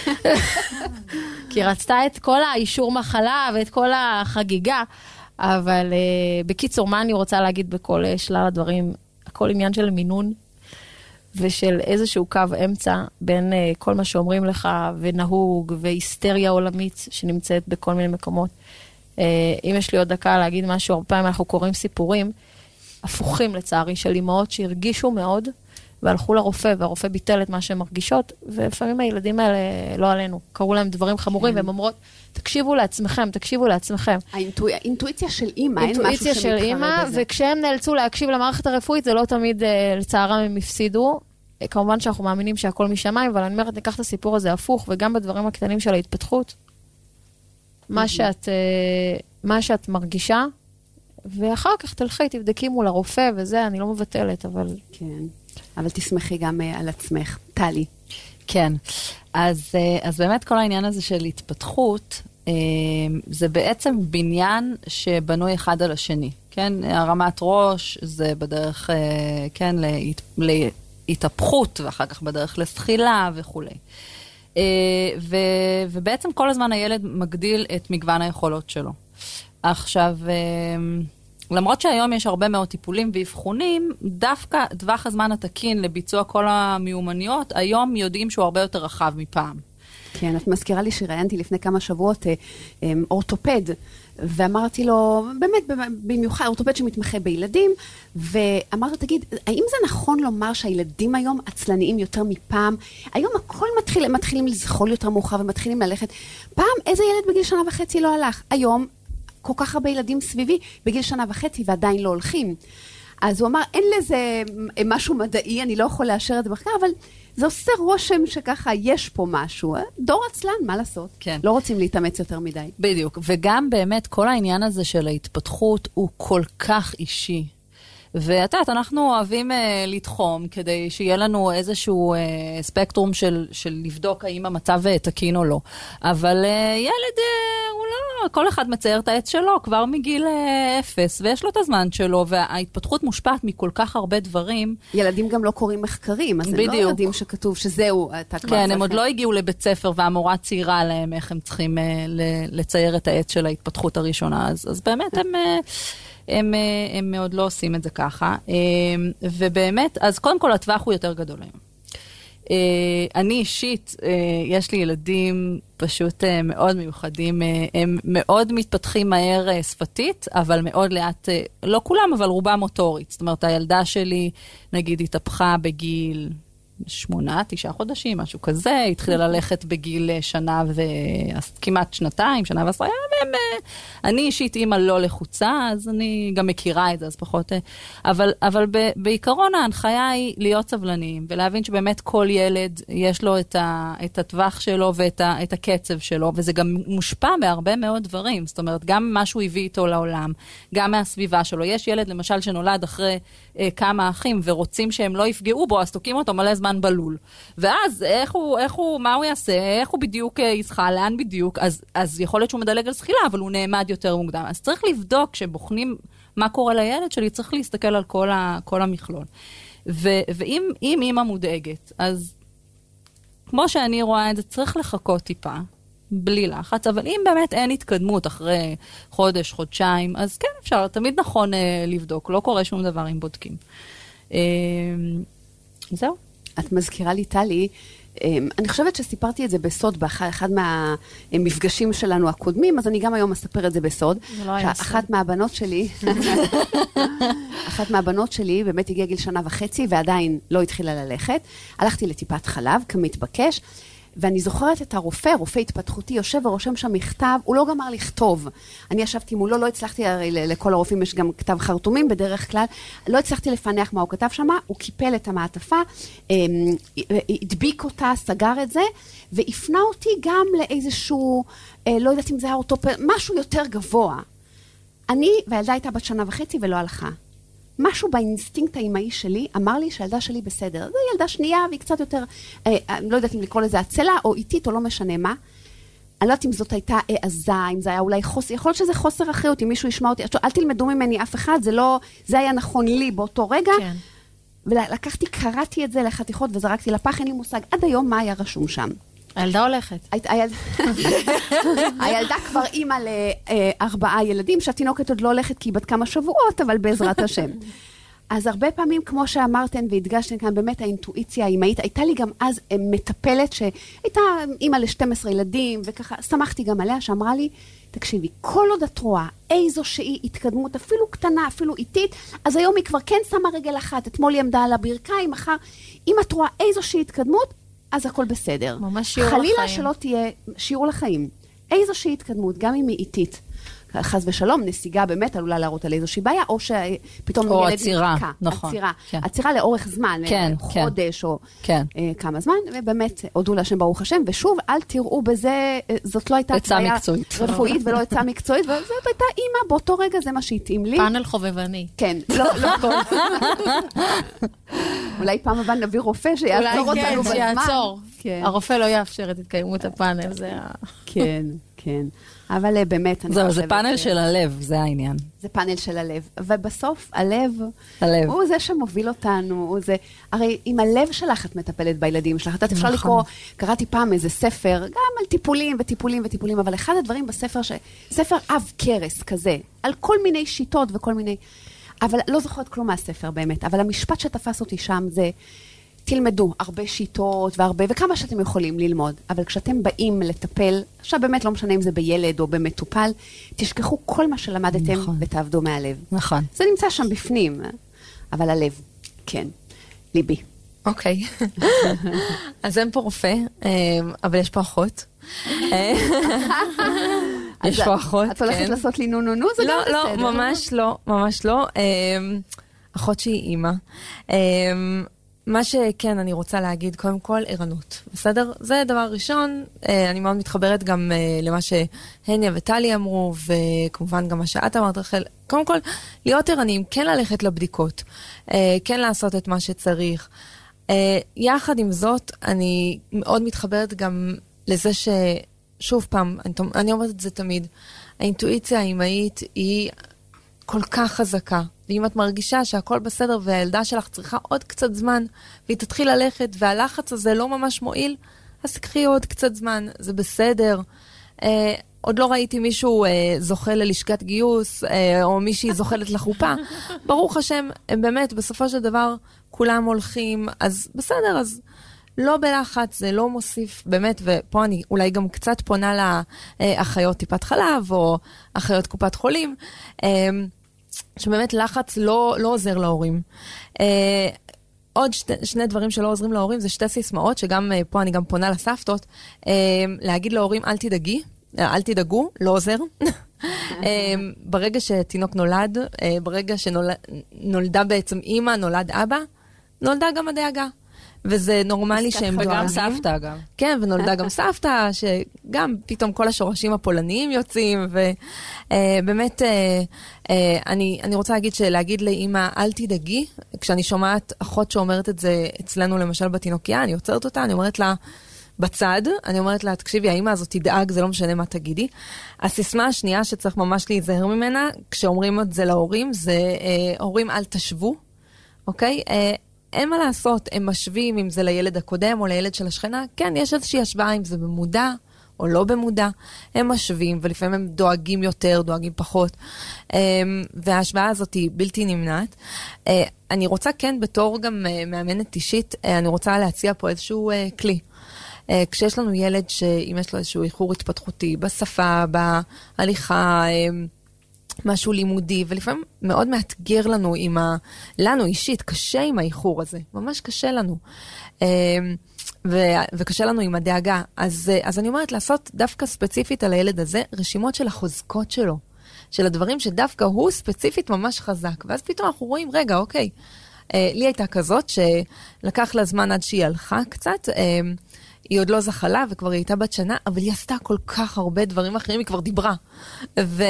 כי רצתה את כל האישור מחלה, ואת כל החגיגה, אבל uh, בקיצור, מה אני רוצה להגיד בכל uh, שלל הדברים? הכל עניין של מינון, ושל איזשהו קו אמצע, בין uh, כל מה שאומרים לך, ונהוג, והיסטריה עולמית, שנמצאת בכל מיני מקומות. Uh, אם יש לי עוד דקה להגיד משהו, הרבה פעמים אנחנו קוראים סיפורים, הפוכים לצערי, של אמהות שהרגישו מאוד, והלכו לרופא, והרופא ביטל את מה שהן מרגישות, ולפעמים הילדים האלה לא עלינו. קראו להם דברים חמורים, והם אומרות, תקשיבו לעצמכם, תקשיבו לעצמכם. האינטואיציה של אימא, אין משהו אינטואיציה של אימא, וכשהם נאלצו להקשיב למערכת הרפואית, זה לא תמיד, לצערם הם הפסידו. כמובן שאנחנו מאמינים שהכל משמיים, אבל אני אומרת, ניקח את הסיפור הזה הפוך, וגם בדברים הקטנים של ההתפתחות, מה שאת, מה שאת מרגישה, ואחר כך תלכי, תבדקי מול הרופא, וזה, אני לא מבטלת, אבל... כן. אבל תשמחי גם uh, על עצמך. טלי. כן. אז, uh, אז באמת כל העניין הזה של התפתחות, uh, זה בעצם בניין שבנוי אחד על השני. כן? הרמת ראש זה בדרך, uh, כן, להת, להתהפכות, ואחר כך בדרך לסחילה וכו'. Uh, ו, ובעצם כל הזמן הילד מגדיל את מגוון היכולות שלו. עכשיו... Uh, למרות שהיום יש הרבה מאוד טיפולים ואבחונים, דווקא טווח הזמן התקין לביצוע כל המיומנויות, היום יודעים שהוא הרבה יותר רחב מפעם. כן, את מזכירה לי שראיינתי לפני כמה שבועות אורתופד, ואמרתי לו, באמת, במיוחד, אורתופד שמתמחה בילדים, ואמרתי לו, תגיד, האם זה נכון לומר שהילדים היום עצלניים יותר מפעם? היום הכל מתחיל, מתחילים לזחול יותר מאוחר ומתחילים ללכת. פעם איזה ילד בגיל שנה וחצי לא הלך? היום כל כך הרבה ילדים סביבי בגיל שנה וחצי ועדיין לא הולכים. אז הוא אמר, אין לזה משהו מדעי, אני לא יכול לאשר את זה מחקר, אבל זה עושה רושם שככה יש פה משהו. דור עצלן, מה לעשות? כן. לא רוצים להתאמץ יותר מדי. בדיוק, וגם באמת כל העניין הזה של ההתפתחות הוא כל כך אישי. ואת יודעת, אנחנו אוהבים uh, לתחום כדי שיהיה לנו איזשהו uh, ספקטרום של, של לבדוק האם המצב uh, תקין או לא. אבל uh, ילד, uh, הוא לא, כל אחד מצייר את העץ שלו כבר מגיל uh, אפס, ויש לו את הזמן שלו, וההתפתחות מושפעת מכל כך הרבה דברים. ילדים גם לא קוראים מחקרים, אז בדיוק. הם לא יודעים שכתוב שזהו, אתה כבר כן, הם עוד לא הגיעו לבית ספר, והמורה ציירה להם איך הם צריכים uh, לצייר את העץ של ההתפתחות הראשונה. אז, אז באמת הם... Uh, הם, הם מאוד לא עושים את זה ככה, ובאמת, אז קודם כל הטווח הוא יותר גדול היום. אני אישית, יש לי ילדים פשוט מאוד מיוחדים, הם מאוד מתפתחים מהר שפתית, אבל מאוד לאט, לא כולם, אבל רובם מוטורית. זאת אומרת, הילדה שלי, נגיד, התהפכה בגיל שמונה, תשעה חודשים, משהו כזה, התחילה ללכת בגיל שנה וכמעט שנתיים, שנה ועשרה, והם, אני אישית אימא לא לחוצה, אז אני גם מכירה את זה, אז פחות, אבל, אבל ב, בעיקרון ההנחיה היא להיות סבלניים, ולהבין שבאמת כל ילד יש לו את, ה, את הטווח שלו ואת ה, את הקצב שלו, וזה גם מושפע בהרבה מאוד דברים, זאת אומרת, גם מה שהוא הביא איתו לעולם, גם מהסביבה שלו. יש ילד, למשל, שנולד אחרי אה, כמה אחים, ורוצים שהם לא יפגעו בו, אז תוקים אותו מלא זמן בלול. ואז איך הוא, איך הוא, מה הוא יעשה, איך הוא בדיוק ישחה, לאן בדיוק, אז, אז יכול להיות שהוא מדלג על שחילה, אבל הוא נעמד יותר מוקדם. אז צריך לבדוק, כשבוחנים מה קורה לילד שלי, צריך להסתכל על כל, ה, כל המכלול. ו- ואם אם אמא מודאגת, אז כמו שאני רואה את זה, צריך לחכות טיפה, בלי לחץ, אבל אם באמת אין התקדמות אחרי חודש, חודשיים, אז כן, אפשר, תמיד נכון אה, לבדוק, לא קורה שום דבר אם בודקים. אה, זהו. את מזכירה לי, טלי, אני חושבת שסיפרתי את זה בסוד באחד מהמפגשים שלנו הקודמים, אז אני גם היום אספר את זה בסוד. אחת מהבנות שלי, אחת מהבנות שלי באמת הגיעה גיל שנה וחצי, ועדיין לא התחילה ללכת. הלכתי לטיפת חלב, כמתבקש, ואני זוכרת את הרופא, רופא התפתחותי, יושב ורושם שם מכתב, הוא לא גמר לכתוב. אני ישבתי מולו, לא הצלחתי, הרי לכל הרופאים יש גם כתב חרטומים בדרך כלל, לא הצלחתי לפענח מה הוא כתב שם, הוא קיפל את המעטפה, הדביק אותה, סגר את זה, והפנה אותי גם לאיזשהו, לא יודעת אם זה היה אורתופד, משהו יותר גבוה. אני, והילדה הייתה בת שנה וחצי ולא הלכה. משהו באינסטינקט האימהי שלי אמר לי שהילדה שלי בסדר. זו ילדה שנייה והיא קצת יותר, אה, לא יודעת אם לקרוא לזה הצלה או איטית או לא משנה מה. אני לא יודעת אם זאת הייתה העזה, אם זה היה אולי חוסר, יכול להיות שזה חוסר אחריות, אם מישהו ישמע אותי, אל תלמדו ממני אף אחד, זה לא, זה היה נכון לי באותו רגע. כן. ולקחתי, קראתי את זה לחתיכות וזרקתי לפח, אין לי מושג. עד היום מה היה רשום שם? הילדה הולכת. הילדה כבר אימא לארבעה ילדים, שהתינוקת עוד לא הולכת כי היא בת כמה שבועות, אבל בעזרת השם. אז הרבה פעמים, כמו שאמרתן והדגשתן כאן, באמת האינטואיציה האימהית, הייתה לי גם אז מטפלת שהייתה אימא ל-שנים עשר ילדים, וככה שמחתי גם עליה, שאמרה לי, תקשיבי, כל עוד את רואה איזושהי התקדמות, אפילו קטנה, אפילו איטית, אז היום היא כבר כן שמה רגל אחת, אתמול היא עמדה על הברכיים, מחר, אם את רואה איזושהי התקדמות, אז הכל בסדר. ממש שיעור לחיים. חלילה שלא תהיה שיעור לחיים. איזושהי התקדמות, גם אם היא איטית. חס ושלום, נסיגה באמת עלולה להראות על איזושהי בעיה, או שפתאום או עצירה, נכון. עצירה, כן. עצירה לאורך זמן, כן, חודש כן. או כן. כמה זמן, ובאמת הודו להשם ברוך השם, ושוב, אל תראו בזה, זאת לא הייתה בעיה רפואית ולא עצה מקצועית, וזאת הייתה אימא, באותו רגע זה מה שהתאים לי. פאנל חובבני. כן, לא, לא כל. אולי פעם הבא נביא רופא שיעצור אותנו בזמן. אולי כן, שיעצור. הרופא לא יאפשר את התקיימות הפאנל, זה ה... כן, כן. אבל באמת, אני חושבת... זה פאנל של הלב, זה העניין. זה פאנל של הלב. ובסוף, הלב, הלב. הוא זה שמוביל אותנו, הוא זה... הרי עם הלב שלך את מטפלת בילדים שלך, את אפשר לקרוא, קראתי פעם איזה ספר, גם על טיפולים וטיפולים וטיפולים, אבל אחד הדברים בספר, ש... ספר אב קרס כזה, על כל מיני שיטות וכל מיני... אבל לא זוכרת כלום מהספר באמת, אבל המשפט שתפס אותי שם זה... תלמדו הרבה שיטות והרבה, וכמה שאתם יכולים ללמוד, אבל כשאתם באים לטפל, עכשיו באמת לא משנה אם זה בילד או במטופל, תשכחו כל מה שלמדתם נכון. ותעבדו מהלב. נכון. זה נמצא שם בפנים, אבל הלב, כן, ליבי. אוקיי. אז אין פה רופא, אבל יש פה אחות. יש פה אחות, כן. את הולכת לעשות לי נו נו נו, זה גם בסדר. לא, לא, ממש לא, ממש לא. אחות שהיא אימא. מה שכן אני רוצה להגיד, קודם כל, ערנות. בסדר? זה דבר ראשון. אני מאוד מתחברת גם למה שהניה וטלי אמרו, וכמובן גם מה שאת אמרת, רחל. קודם כל, להיות ערניים, כן ללכת לבדיקות, כן לעשות את מה שצריך. יחד עם זאת, אני מאוד מתחברת גם לזה ש... שוב פעם, אני, אני אומרת את זה תמיד, האינטואיציה האימהית היא כל כך חזקה. ואם את מרגישה שהכל בסדר והילדה שלך צריכה עוד קצת זמן, והיא תתחיל ללכת והלחץ הזה לא ממש מועיל, אז תקחי עוד קצת זמן, זה בסדר. אה, עוד לא ראיתי מישהו אה, זוכה ללשכת גיוס, אה, או מישהי זוכלת לחופה. ברוך השם, הם באמת, בסופו של דבר, כולם הולכים, אז בסדר, אז לא בלחץ, זה לא מוסיף, באמת, ופה אני אולי גם קצת פונה לאחיות טיפת חלב, או אחיות קופת חולים, אה, שבאמת לחץ לא, לא עוזר להורים. אה, עוד שתי, שני דברים שלא עוזרים להורים, זה שתי סיסמאות, שגם אה, פה אני גם פונה לסבתות, אה, להגיד להורים, אל תדאגי, אה, אל תדאגו, לא עוזר. אה, ברגע שתינוק נולד, אה, ברגע שנולדה בעצם אימא, נולד אבא, נולדה גם הדאגה. וזה נורמלי שהם דואגים. וגם סבתא גם. כן, ונולדה גם סבתא, שגם פתאום כל השורשים הפולניים יוצאים, ובאמת, אני, אני רוצה להגיד שלהגיד לאמא, אל תדאגי, כשאני שומעת אחות שאומרת את זה אצלנו, למשל בתינוקיה, אני יוצרת אותה, אני אומרת לה, בצד, אני אומרת לה, תקשיבי, האמא הזאת תדאג, זה לא משנה מה תגידי. הסיסמה השנייה שצריך ממש להיזהר ממנה, כשאומרים את זה להורים, זה, הורים אל תשבו, אוקיי? אין מה לעשות, הם משווים אם זה לילד הקודם או לילד של השכנה, כן, יש איזושהי השוואה אם זה במודע או לא במודע, הם משווים, ולפעמים הם דואגים יותר, דואגים פחות, וההשוואה הזאת היא בלתי נמנעת. אני רוצה כן, בתור גם מאמנת אישית, אני רוצה להציע פה איזשהו כלי. כשיש לנו ילד שאם יש לו איזשהו איחור התפתחותי, בשפה, בהליכה, משהו לימודי, ולפעמים מאוד מאתגר לנו עם ה... לנו אישית, קשה עם האיחור הזה, ממש קשה לנו. ו... וקשה לנו עם הדאגה. אז, אז אני אומרת, לעשות דווקא ספציפית על הילד הזה, רשימות של החוזקות שלו, של הדברים שדווקא הוא ספציפית ממש חזק. ואז פתאום אנחנו רואים, רגע, אוקיי, לי הייתה כזאת שלקח לה זמן עד שהיא הלכה קצת, היא עוד לא זחלה וכבר היא הייתה בת שנה, אבל היא עשתה כל כך הרבה דברים אחרים, היא כבר דיברה. ו...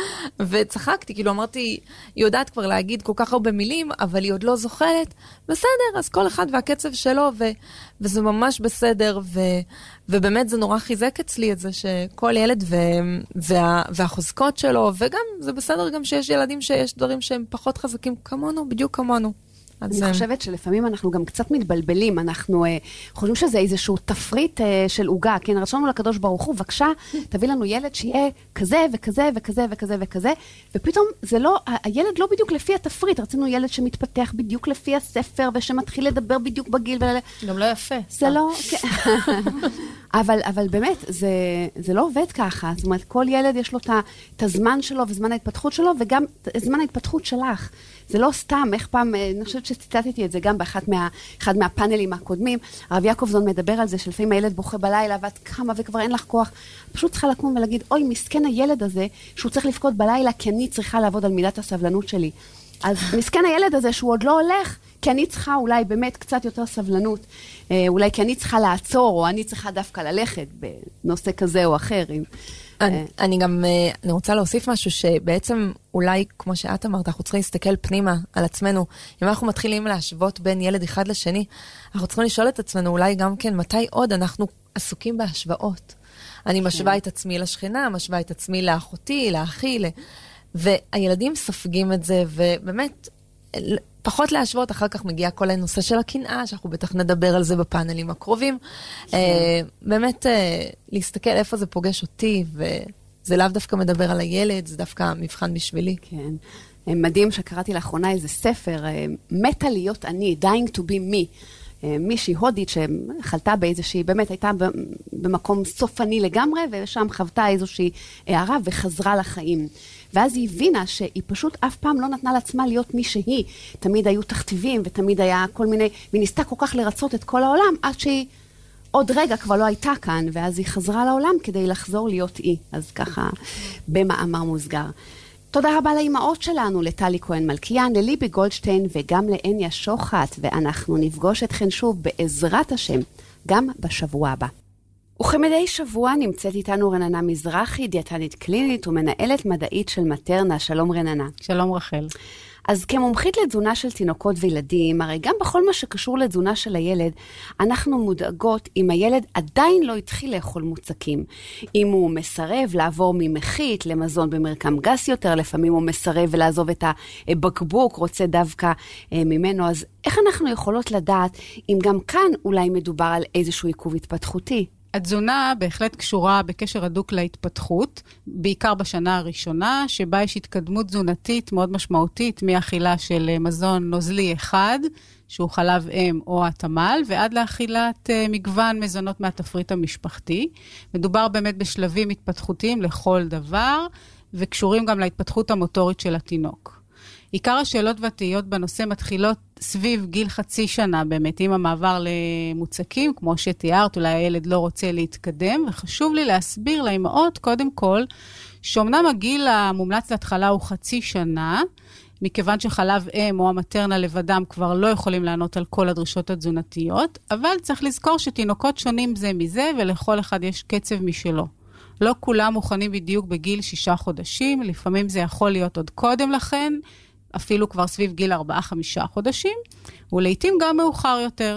וצחקתי, כאילו אמרתי, היא יודעת כבר להגיד כל כך הרבה מילים, אבל היא עוד לא זוכלת. בסדר, אז כל אחד והקצב שלו, ו... וזה ממש בסדר, ו... ובאמת זה נורא חיזק אצלי את זה, שכל ילד ו... וה... והחוזקות שלו, וגם זה בסדר גם שיש ילדים שיש דברים שהם פחות חזקים כמונו, בדיוק כמונו. אני חושבת שלפעמים אנחנו גם קצת מתבלבלים, אנחנו אה, חושבים שזה איזשהו תפריט אה, של עוגה, כן, רשמנו לקדוש ברוך הוא, בבקשה, תביא לנו ילד שיהיה כזה וכזה וכזה וכזה וכזה, ופתאום זה לא, הילד לא בדיוק לפי התפריט, רצינו ילד שמתפתח בדיוק לפי הספר, ושמתחיל לדבר בדיוק בגיל, ול... גם לא יפה. זה לא, כן. אבל, אבל באמת, זה, זה לא עובד ככה, זאת אומרת, כל ילד יש לו את הזמן שלו וזמן ההתפתחות שלו, וגם זמן ההתפתחות שלך. זה לא סתם, איך פעם, אני חושבת שציטטתי את זה גם באחד מה, אחד מהפאנלים הקודמים, הרב יעקובזון מדבר על זה, שלפעמים הילד בוכה בלילה, ואת קמה וכבר אין לך כוח, פשוט צריכה לקום ולהגיד, אוי, מסכן הילד הזה, שהוא צריך לפקוד בלילה, כי אני צריכה לעבוד על מידת הסבלנות שלי. אז מסכן הילד הזה, שהוא עוד לא הולך, כי אני צריכה אולי באמת קצת יותר סבלנות, אולי כי אני צריכה לעצור, או אני צריכה דווקא ללכת בנושא כזה או אחר. אני, אני גם, אני רוצה להוסיף משהו שבעצם אולי, כמו שאת אמרת, אנחנו צריכים להסתכל פנימה על עצמנו. אם אנחנו מתחילים להשוות בין ילד אחד לשני, אנחנו צריכים לשאול את עצמנו אולי גם כן, מתי עוד אנחנו עסוקים בהשוואות. אני משווה את עצמי לשכנה, משווה את עצמי לאחותי, לאחי, ל... והילדים סופגים את זה, ובאמת, פחות להשוות, אחר כך מגיע כל הנושא של הקנאה, שאנחנו בטח נדבר על זה בפאנלים הקרובים. באמת, להסתכל איפה זה פוגש אותי, וזה לאו דווקא מדבר על הילד, זה דווקא מבחן בשבילי. כן. מדהים שקראתי לאחרונה איזה ספר, מתה להיות אני, dying to be me. מישהי הודית שחלתה באיזושהי, באמת הייתה במקום סופני לגמרי, ושם חוותה איזושהי הערה וחזרה לחיים. ואז היא הבינה שהיא פשוט אף פעם לא נתנה לעצמה להיות מי שהיא. תמיד היו תכתיבים ותמיד היה כל מיני, והיא ניסתה כל כך לרצות את כל העולם, עד שהיא עוד רגע כבר לא הייתה כאן, ואז היא חזרה לעולם כדי לחזור להיות היא. אז ככה, במאמר מוסגר. תודה רבה לאימהות שלנו, לטלי כהן מלכיאן, לליבי גולדשטיין וגם לעניה שוחט, ואנחנו נפגוש אתכן שוב בעזרת השם, גם בשבוע הבא. וכמדי שבוע נמצאת איתנו רננה מזרחי, דיאטנית קלינית ומנהלת מדעית של מטרנה. שלום רננה. שלום רחל. אז כמומחית לתזונה של תינוקות וילדים, הרי גם בכל מה שקשור לתזונה של הילד, אנחנו מודאגות אם הילד עדיין לא התחיל לאכול מוצקים. אם הוא מסרב לעבור ממחית למזון במרקם גס יותר, לפעמים הוא מסרב ולעזוב את הבקבוק, רוצה דווקא ממנו, אז איך אנחנו יכולות לדעת אם גם כאן אולי מדובר על איזשהו עיכוב התפתחותי? התזונה בהחלט קשורה בקשר הדוק להתפתחות, בעיקר בשנה הראשונה, שבה יש התקדמות תזונתית מאוד משמעותית מאכילה של מזון נוזלי אחד, שהוא חלב אם או התמל, ועד לאכילת מגוון מזונות מהתפריט המשפחתי. מדובר באמת בשלבים התפתחותיים לכל דבר, וקשורים גם להתפתחות המוטורית של התינוק. עיקר השאלות והתהיות בנושא מתחילות סביב גיל חצי שנה באמת, עם המעבר למוצקים, כמו שתיארת, אולי הילד לא רוצה להתקדם, וחשוב לי להסביר לאמהות, קודם כל, שאומנם הגיל המומלץ להתחלה הוא חצי שנה, מכיוון שחלב אם או המטרנה לבדם כבר לא יכולים לענות על כל הדרישות התזונתיות, אבל צריך לזכור שתינוקות שונים זה מזה, ולכל אחד יש קצב משלו. לא כולם מוכנים בדיוק בגיל שישה חודשים, לפעמים זה יכול להיות עוד קודם לכן, אפילו כבר סביב גיל ארבעה חמישה חודשים, ולעיתים גם מאוחר יותר.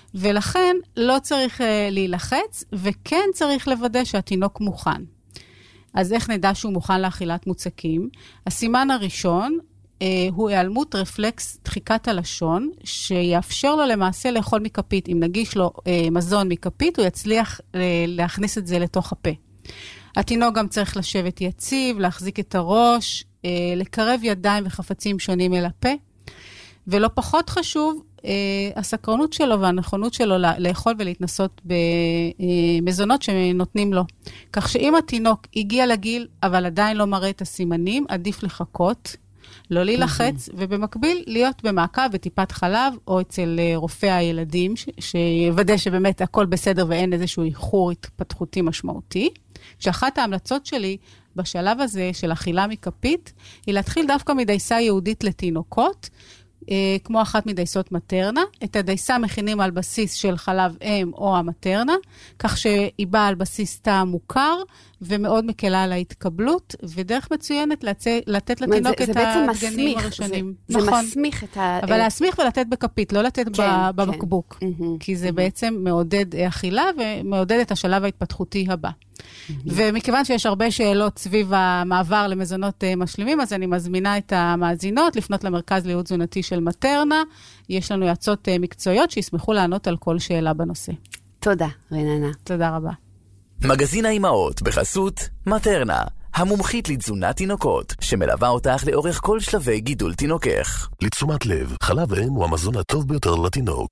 ולכן לא צריך uh, להילחץ, וכן צריך לוודא שהתינוק מוכן. אז איך נדע שהוא מוכן לאכילת מוצקים? הסימן הראשון, אה, הוא היעלמות רפלקס דחיקת הלשון, שיאפשר לו למעשה לאכול מכפית. אם נגיש לו אה, מזון מכפית, הוא יצליח אה, להכניס את זה לתוך הפה. התינוק גם צריך לשבת יציב, להחזיק את הראש, אה, לקרב ידיים וחפצים שונים אל הפה, ולא פחות חשוב, אה, הסקרנות שלו והנכונות שלו לאכול ולהתנסות במזונות שנותנים לו. כך שאם התינוק הגיע לגיל, אבל עדיין לא מראה את הסימנים, עדיף לחכות, לא להילחץ, ובמקביל להיות במעקב בטיפת חלב, או אצל רופא הילדים, שיוודא שבאמת הכל בסדר ואין איזשהו איחור התפתחותי משמעותי. שאחת ההמלצות שלי בשלב הזה של אכילה מכפית, היא להתחיל דווקא מדייסה יהודית לתינוקות, כמו אחת מדייסות מטרנה. את הדייסה מכינים על בסיס של חלב אם או המטרנה, כך שהיא באה על בסיס טעם מוכר, ומאוד מקלה על ההתקבלות, ודרך מצוינת לצא, לתת לתינוק את הדגנים הראשונים. זה, נכון. זה מסמיך את ה... אבל להסמיך ולתת בכפית, לא לתת כן, בבקבוק. כן. כי זה בעצם מעודד אכילה, ומעודד את השלב ההתפתחותי הבא. ומכיוון שיש הרבה שאלות סביב המעבר למזונות משלימים, אז אני מזמינה את המאזינות לפנות למרכז לייעוץ תזונתי של מטרנה. יש לנו יועצות מקצועיות שישמחו לענות על כל שאלה בנושא. תודה, רננה. תודה רבה. מגזין האימהות בחסות מטרנה, המומחית לתזונת תינוקות, שמלווה אותך לאורך כל שלבי גידול תינוקך. לתשומת לב, חלב אם הוא המזון הטוב ביותר לתינוק.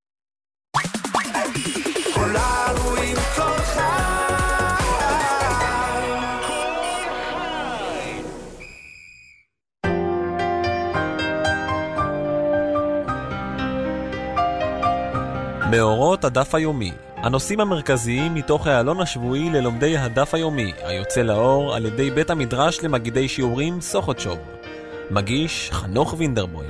כולנו עם כל חי. מאורות הדף היומי, הנושאים המרכזיים מתוך העלון השבועי ללומדי הדף היומי, היוצא לאור על ידי בית המדרש למגידי שיעורים סוחוטשוב. מגיש חנוך וינדרבוים.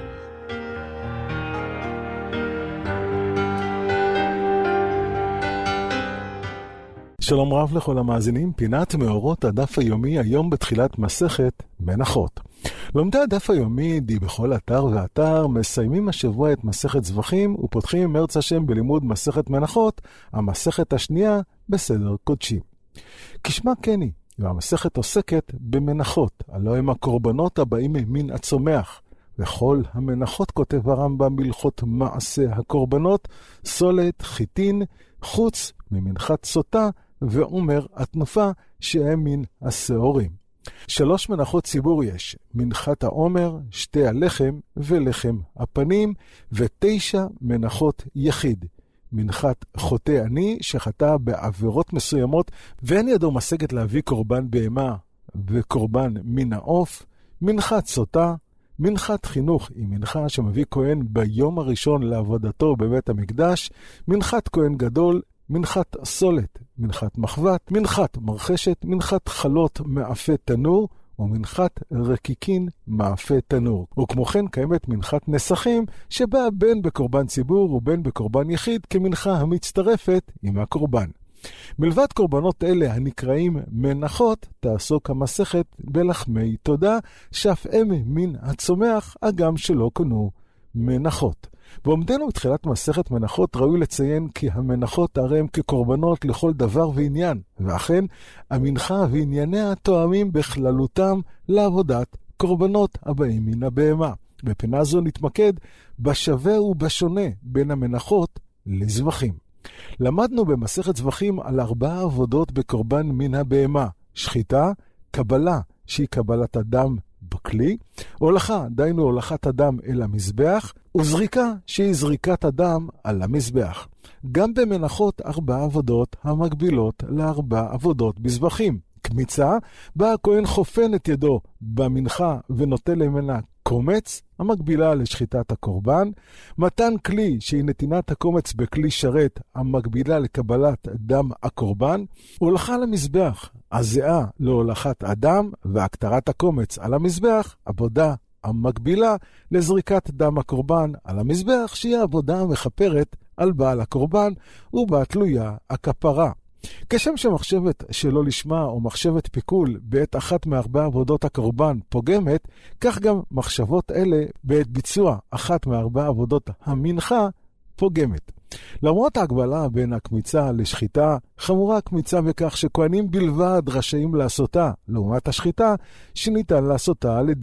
שלום רב לכל המאזינים, פינת מאורות הדף היומי היום בתחילת מסכת מנחות. לומדי הדף היומי די בכל אתר ואתר מסיימים השבוע את מסכת זבחים ופותחים עם ארץ השם בלימוד מסכת מנחות, המסכת השנייה בסדר קודשי. כשמה כן היא, והמסכת עוסקת במנחות, הלא הם הקורבנות הבאים מן הצומח. וכל המנחות כותב הרמב"ם בהלכות מעשה הקורבנות, סולת, חיטין, חוץ ממנחת סוטה ועומר התנופה שהם מן השעורים. שלוש מנחות ציבור יש, מנחת העומר, שתי הלחם ולחם הפנים, ותשע מנחות יחיד. מנחת חוטא עני שחטא בעבירות מסוימות, ואין ידו משגת להביא קורבן בהמה וקורבן מן העוף, מנחת סוטה, מנחת חינוך היא מנחה שמביא כהן ביום הראשון לעבודתו בבית המקדש, מנחת כהן גדול, מנחת סולת, מנחת מחבת, מנחת מרחשת, מנחת חלות מאפה תנור, ומנחת רקיקין מאפה תנור. וכמו כן קיימת מנחת נסחים, שבאה בין בקורבן ציבור ובין בקורבן יחיד כמנחה המצטרפת עם הקורבן. מלבד קורבנות אלה הנקראים מנחות, תעסוק המסכת בלחמי תודה, שאף הם מן הצומח, אגם שלא קנו מנחות. ועומדנו בתחילת מסכת מנחות ראוי לציין כי המנחות הרי הם כקורבנות לכל דבר ועניין, ואכן המנחה וענייניה תואמים בכללותם לעבודת קורבנות הבאים מן הבהמה. בפינה זו נתמקד בשווה ובשונה בין המנחות לזבחים. למדנו במסכת זבחים על ארבע עבודות בקורבן מן הבהמה: שחיטה, קבלה שהיא קבלת הדם בכלי, הולכה, דיינו הולכת הדם אל המזבח, וזריקה שהיא זריקת הדם על המזבח. גם במנחות ארבע עבודות המקבילות לארבע עבודות בזבחים. קמיצה, בה הכהן חופן את ידו במנחה ונוטל ממנה קומץ, המקבילה לשחיטת הקורבן. מתן כלי שהיא נתינת הקומץ בכלי שרת, המקבילה לקבלת דם הקורבן. הולכה למזבח, הזיעה להולכת הדם, והקטרת הקומץ על המזבח, עבודה המקבילה לזריקת דם הקורבן על המזבח, שהיא העבודה המכפרת על בעל הקורבן ובה תלויה הכפרה. כשם שמחשבת שלא לשמה או מחשבת פיקול בעת אחת מארבע עבודות הקורבן פוגמת, כך גם מחשבות אלה בעת ביצוע אחת מארבע עבודות המנחה פוגמת. למרות ההגבלה בין הקמיצה לשחיטה, חמורה הקמיצה בכך שכהנים בלבד רשאים לעשותה, לעומת השחיטה שניתן לעשותה על ידי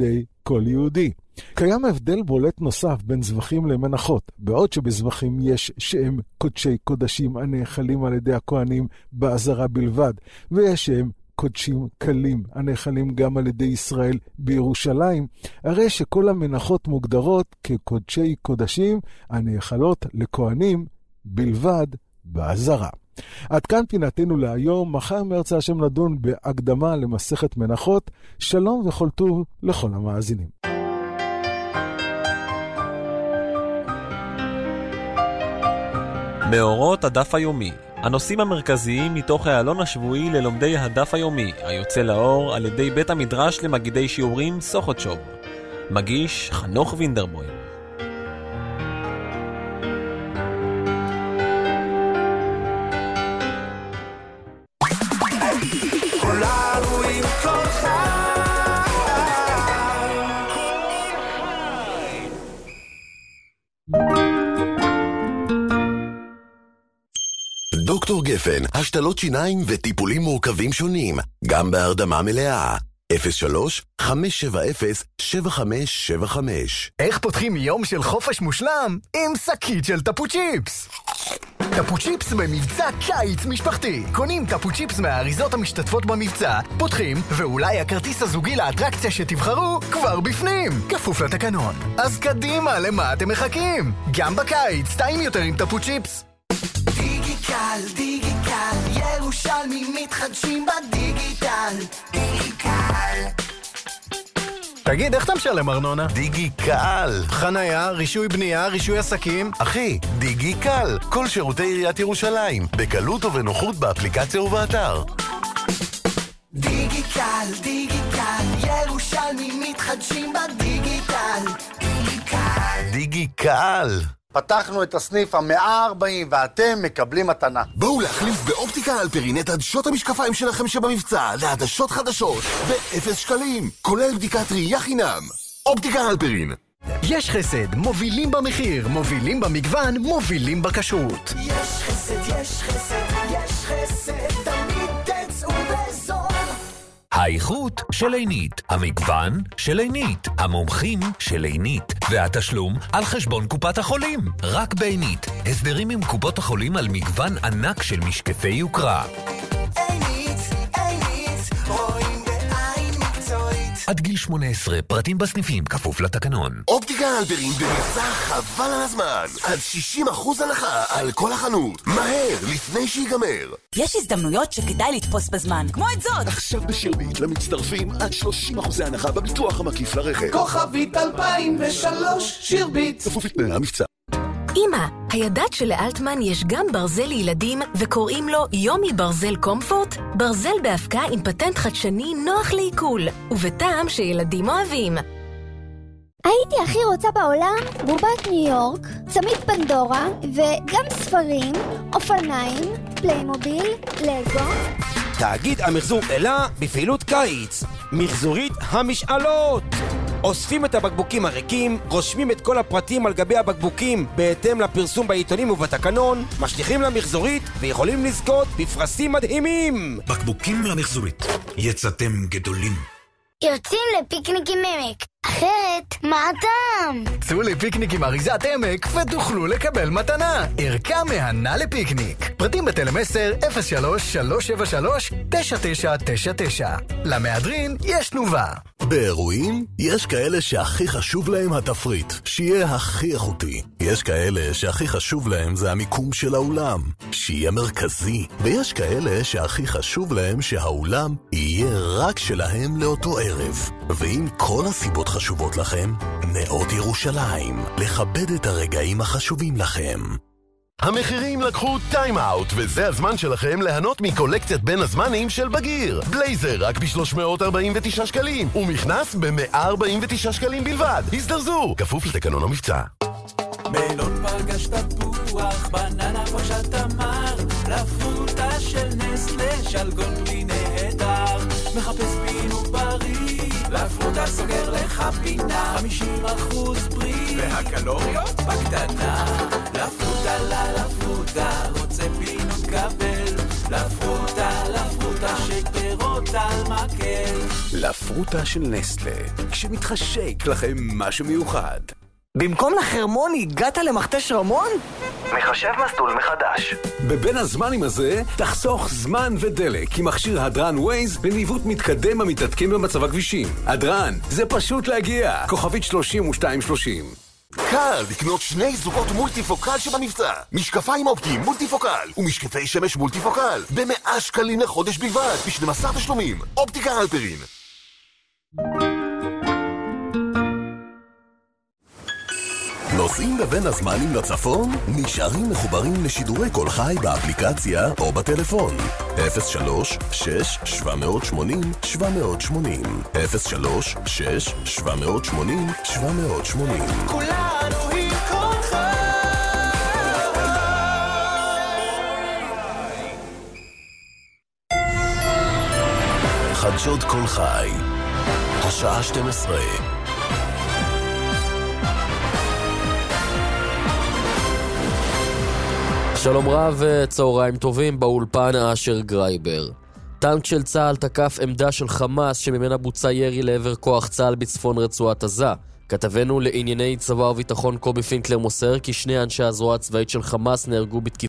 לכל יהודי. קיים הבדל בולט נוסף בין זבחים למנחות, בעוד שבזבחים יש שהם קודשי קודשים הנאכלים על ידי הכהנים בעזרה בלבד, ויש שהם קודשים קלים הנאכלים גם על ידי ישראל בירושלים, הרי שכל המנחות מוגדרות כקודשי קודשים הנאכלות לכהנים בלבד בעזרה. עד כאן פינתנו להיום, מחר מרצה השם נדון בהקדמה למסכת מנחות. שלום וכל טוב לכל המאזינים. מאורות הדף היומי, הנושאים המרכזיים מתוך העלון השבועי ללומדי הדף היומי, היוצא לאור על ידי בית המדרש למגידי שיעורים סוכותשוב. מגיש חנוך וינדרבוים. כולנו עם כל חי. דוקטור גפן, השתלות שיניים וטיפולים מורכבים שונים, גם בהרדמה מלאה. אפס שלוש חמש שבע אפס שבע חמש שבע חמש. איך פותחים יום של חופש מושלם? עם שקית של טפוצ'יפס. טפוצ'יפס במבצע קיץ משפחתי. קונים טפוצ'יפס מהאריזות המשתתפות במבצע, פותחים, ואולי הכרטיס הזוגי לאטרקציה שתבחרו כבר בפנים. כפוף לתקנון. אז קדימה, למה אתם מחכים? גם בקיץ, טעים יותר עם טפוצ'יפס. דיגיטל, דיגיטל, ירושלמים מתחדשים בדיגיטל. דיגיטל. תגיד, איך אתה משלם ארנונה? דיגי קל. חנייה, רישוי בנייה, רישוי עסקים. אחי, דיגי קל. כל שירותי עיריית ירושלים. בקלות ובנוחות באפליקציה ובאתר. דיגיטל, דיגיטל, ירושלמים מתחדשים בדיגיטל. דיגיטל. דיגי קל. פתחנו את הסניף ה-מאה וארבעים ואתם מקבלים מתנה. בואו להחליף באופטיקה אלפרין את עדשות המשקפיים שלכם שבמבצע לעדשות חדשות ב-אפס שקלים, כולל בדיקת ראייה חינם. אופטיקה אלפרין. יש חסד, מובילים במחיר, מובילים במגוון, מובילים בכשרות. יש חסד, יש חסד, יש חסד, תמיד תצאו בזול. האיכות של עינית, המגוון של עינית, המומחים של עינית, והתשלום על חשבון קופת החולים. רק בעינית, הסדרים עם קופות החולים על מגוון ענק של משקפי יוקרה. עינית, עינית, רואים בעין מקצועית. עד גיל שמונה עשרה, פרטים בסניפים, כפוף לתקנון. אופטיקה אלפרין במבצע חבל על הזמן. עד שישים אחוז הנחה על כל החנות. מהר, לפני שיגמר. יש הזדמנויות שכדאי לתפוס בזמן, כמו את זאת. עכשיו בשירביט למצטרפים עד שלושים אחוז הנחה בביטוח המקיף לרכב. כוכבית אלפיים ושלוש, שירביט. כפוף לתנאי המבצע. אמא, הידעת שלאלטמן יש גם ברזל לילדים וקוראים לו יומי ברזל קומפורט? ברזל בהפקה עם פטנט חדשני נוח לעיכול, ובטעם שילדים אוהבים. הייתי הכי רוצה בעולם בובת ניו יורק, צמיד פנדורה וגם ספרים, אופניים, פליימוביל, לגו. תאגיד המחזור אלה בפעילות קיץ, מחזורית המשאלות. אוספים את הבקבוקים הריקים, רושמים את כל הפרטים על גבי הבקבוקים בהתאם לפרסום בעיתונים ובתקנון, משליחים למחזורית ויכולים לזכות בפרסים מדהימים. בקבוקים למחזורית, יצאתם גדולים. יוצאים לפיקניק עם עמק, אחרת מה הטעם? צאו לפיקניק עם אריזת עמק ותוכלו לקבל מתנה. ערכה מהנה לפיקניק. פרטים בטלמסר אפס שלוש שלוש שבע שלוש תשע תשע תשע תשע. למהדרין יש תנובה. באירועים יש כאלה שהכי חשוב להם התפריט, שיהיה הכי איכותי. יש כאלה שהכי חשוב להם זה המיקום של האולם, שיהיה מרכזי. ויש כאלה שהכי חשוב להם שהאולם יהיה רק שלהם לאותו ערב. ואם כל הסיבות חשובות לכם, נאות ירושלים, לכבד את הרגעים החשובים לכם. המחירים לקחו טיים-אאוט, וזה הזמן שלכם ליהנות מקולקציית בין הזמנים של בגיר. בלייזר רק ב-שלוש מאות ארבעים ותשעה שקלים, ומכנס ב-מאה ארבעים ותשעה שקלים בלבד. הזדרזו, כפוף לתקנון המבצע. מלון פגש תפוח, בננה פגשת תמר, לפרוטה של נסטלה, שלגון בלי נהדר, מחפש פינו בריא, לפרוטה סוגר לך פינה, חמישים אחוז פרי, והקלוריות בקטנה, לפרוטה לה לפרוטה, רוצה פינות קבל, לפרוטה לפרוטה, שייק פירות על מקל. לפרוטה של נסטלה, כשמתחשק לכם משהו מיוחד. במקום לחרמון הגעת למכתש רמון? מחשב מסלול מחדש. בבין הזמנים הזה תחסוך זמן ודלק עם מכשיר הדרן ווייז בניווט מתקדם המתעדכן במצב הכבישים. הדרן, זה פשוט להגיע. כוכבית שלושים ושתיים שלושים. קל לקנות שני זוגות מולטיפוקל שבמבצע. משקפיים אופטיים מולטיפוקל ומשקפי שמש מולטיפוקל ב-מאה שקלים לחודש בלבד ב-שנים עשר תשלומים. אופטיקה הלפרין. נוסעים בבין הזמנים לצפון? נשארים מחוברים לשידורי קול חי באפליקציה או בטלפון. אפס שלוש שש שבע שמונים שבע שמונים אפס שלוש שש שבע שמונים שבע שמונים. כולנו עם קול חי. חדשות קול חי, השעה שתים עשרה. שלום רב וצהריים טובים, באולפן אשר גרייבר. טנק של צה"ל תקף עמדה של חמאס שממנה בוצע ירי לעבר כוח צה"ל בצפון רצועת עזה. כתבנו לענייני צבא וביטחון קובי פינקלר מוסר כי שני אנשי הזרוע הצבאית של חמאס נהרגו בתקיפה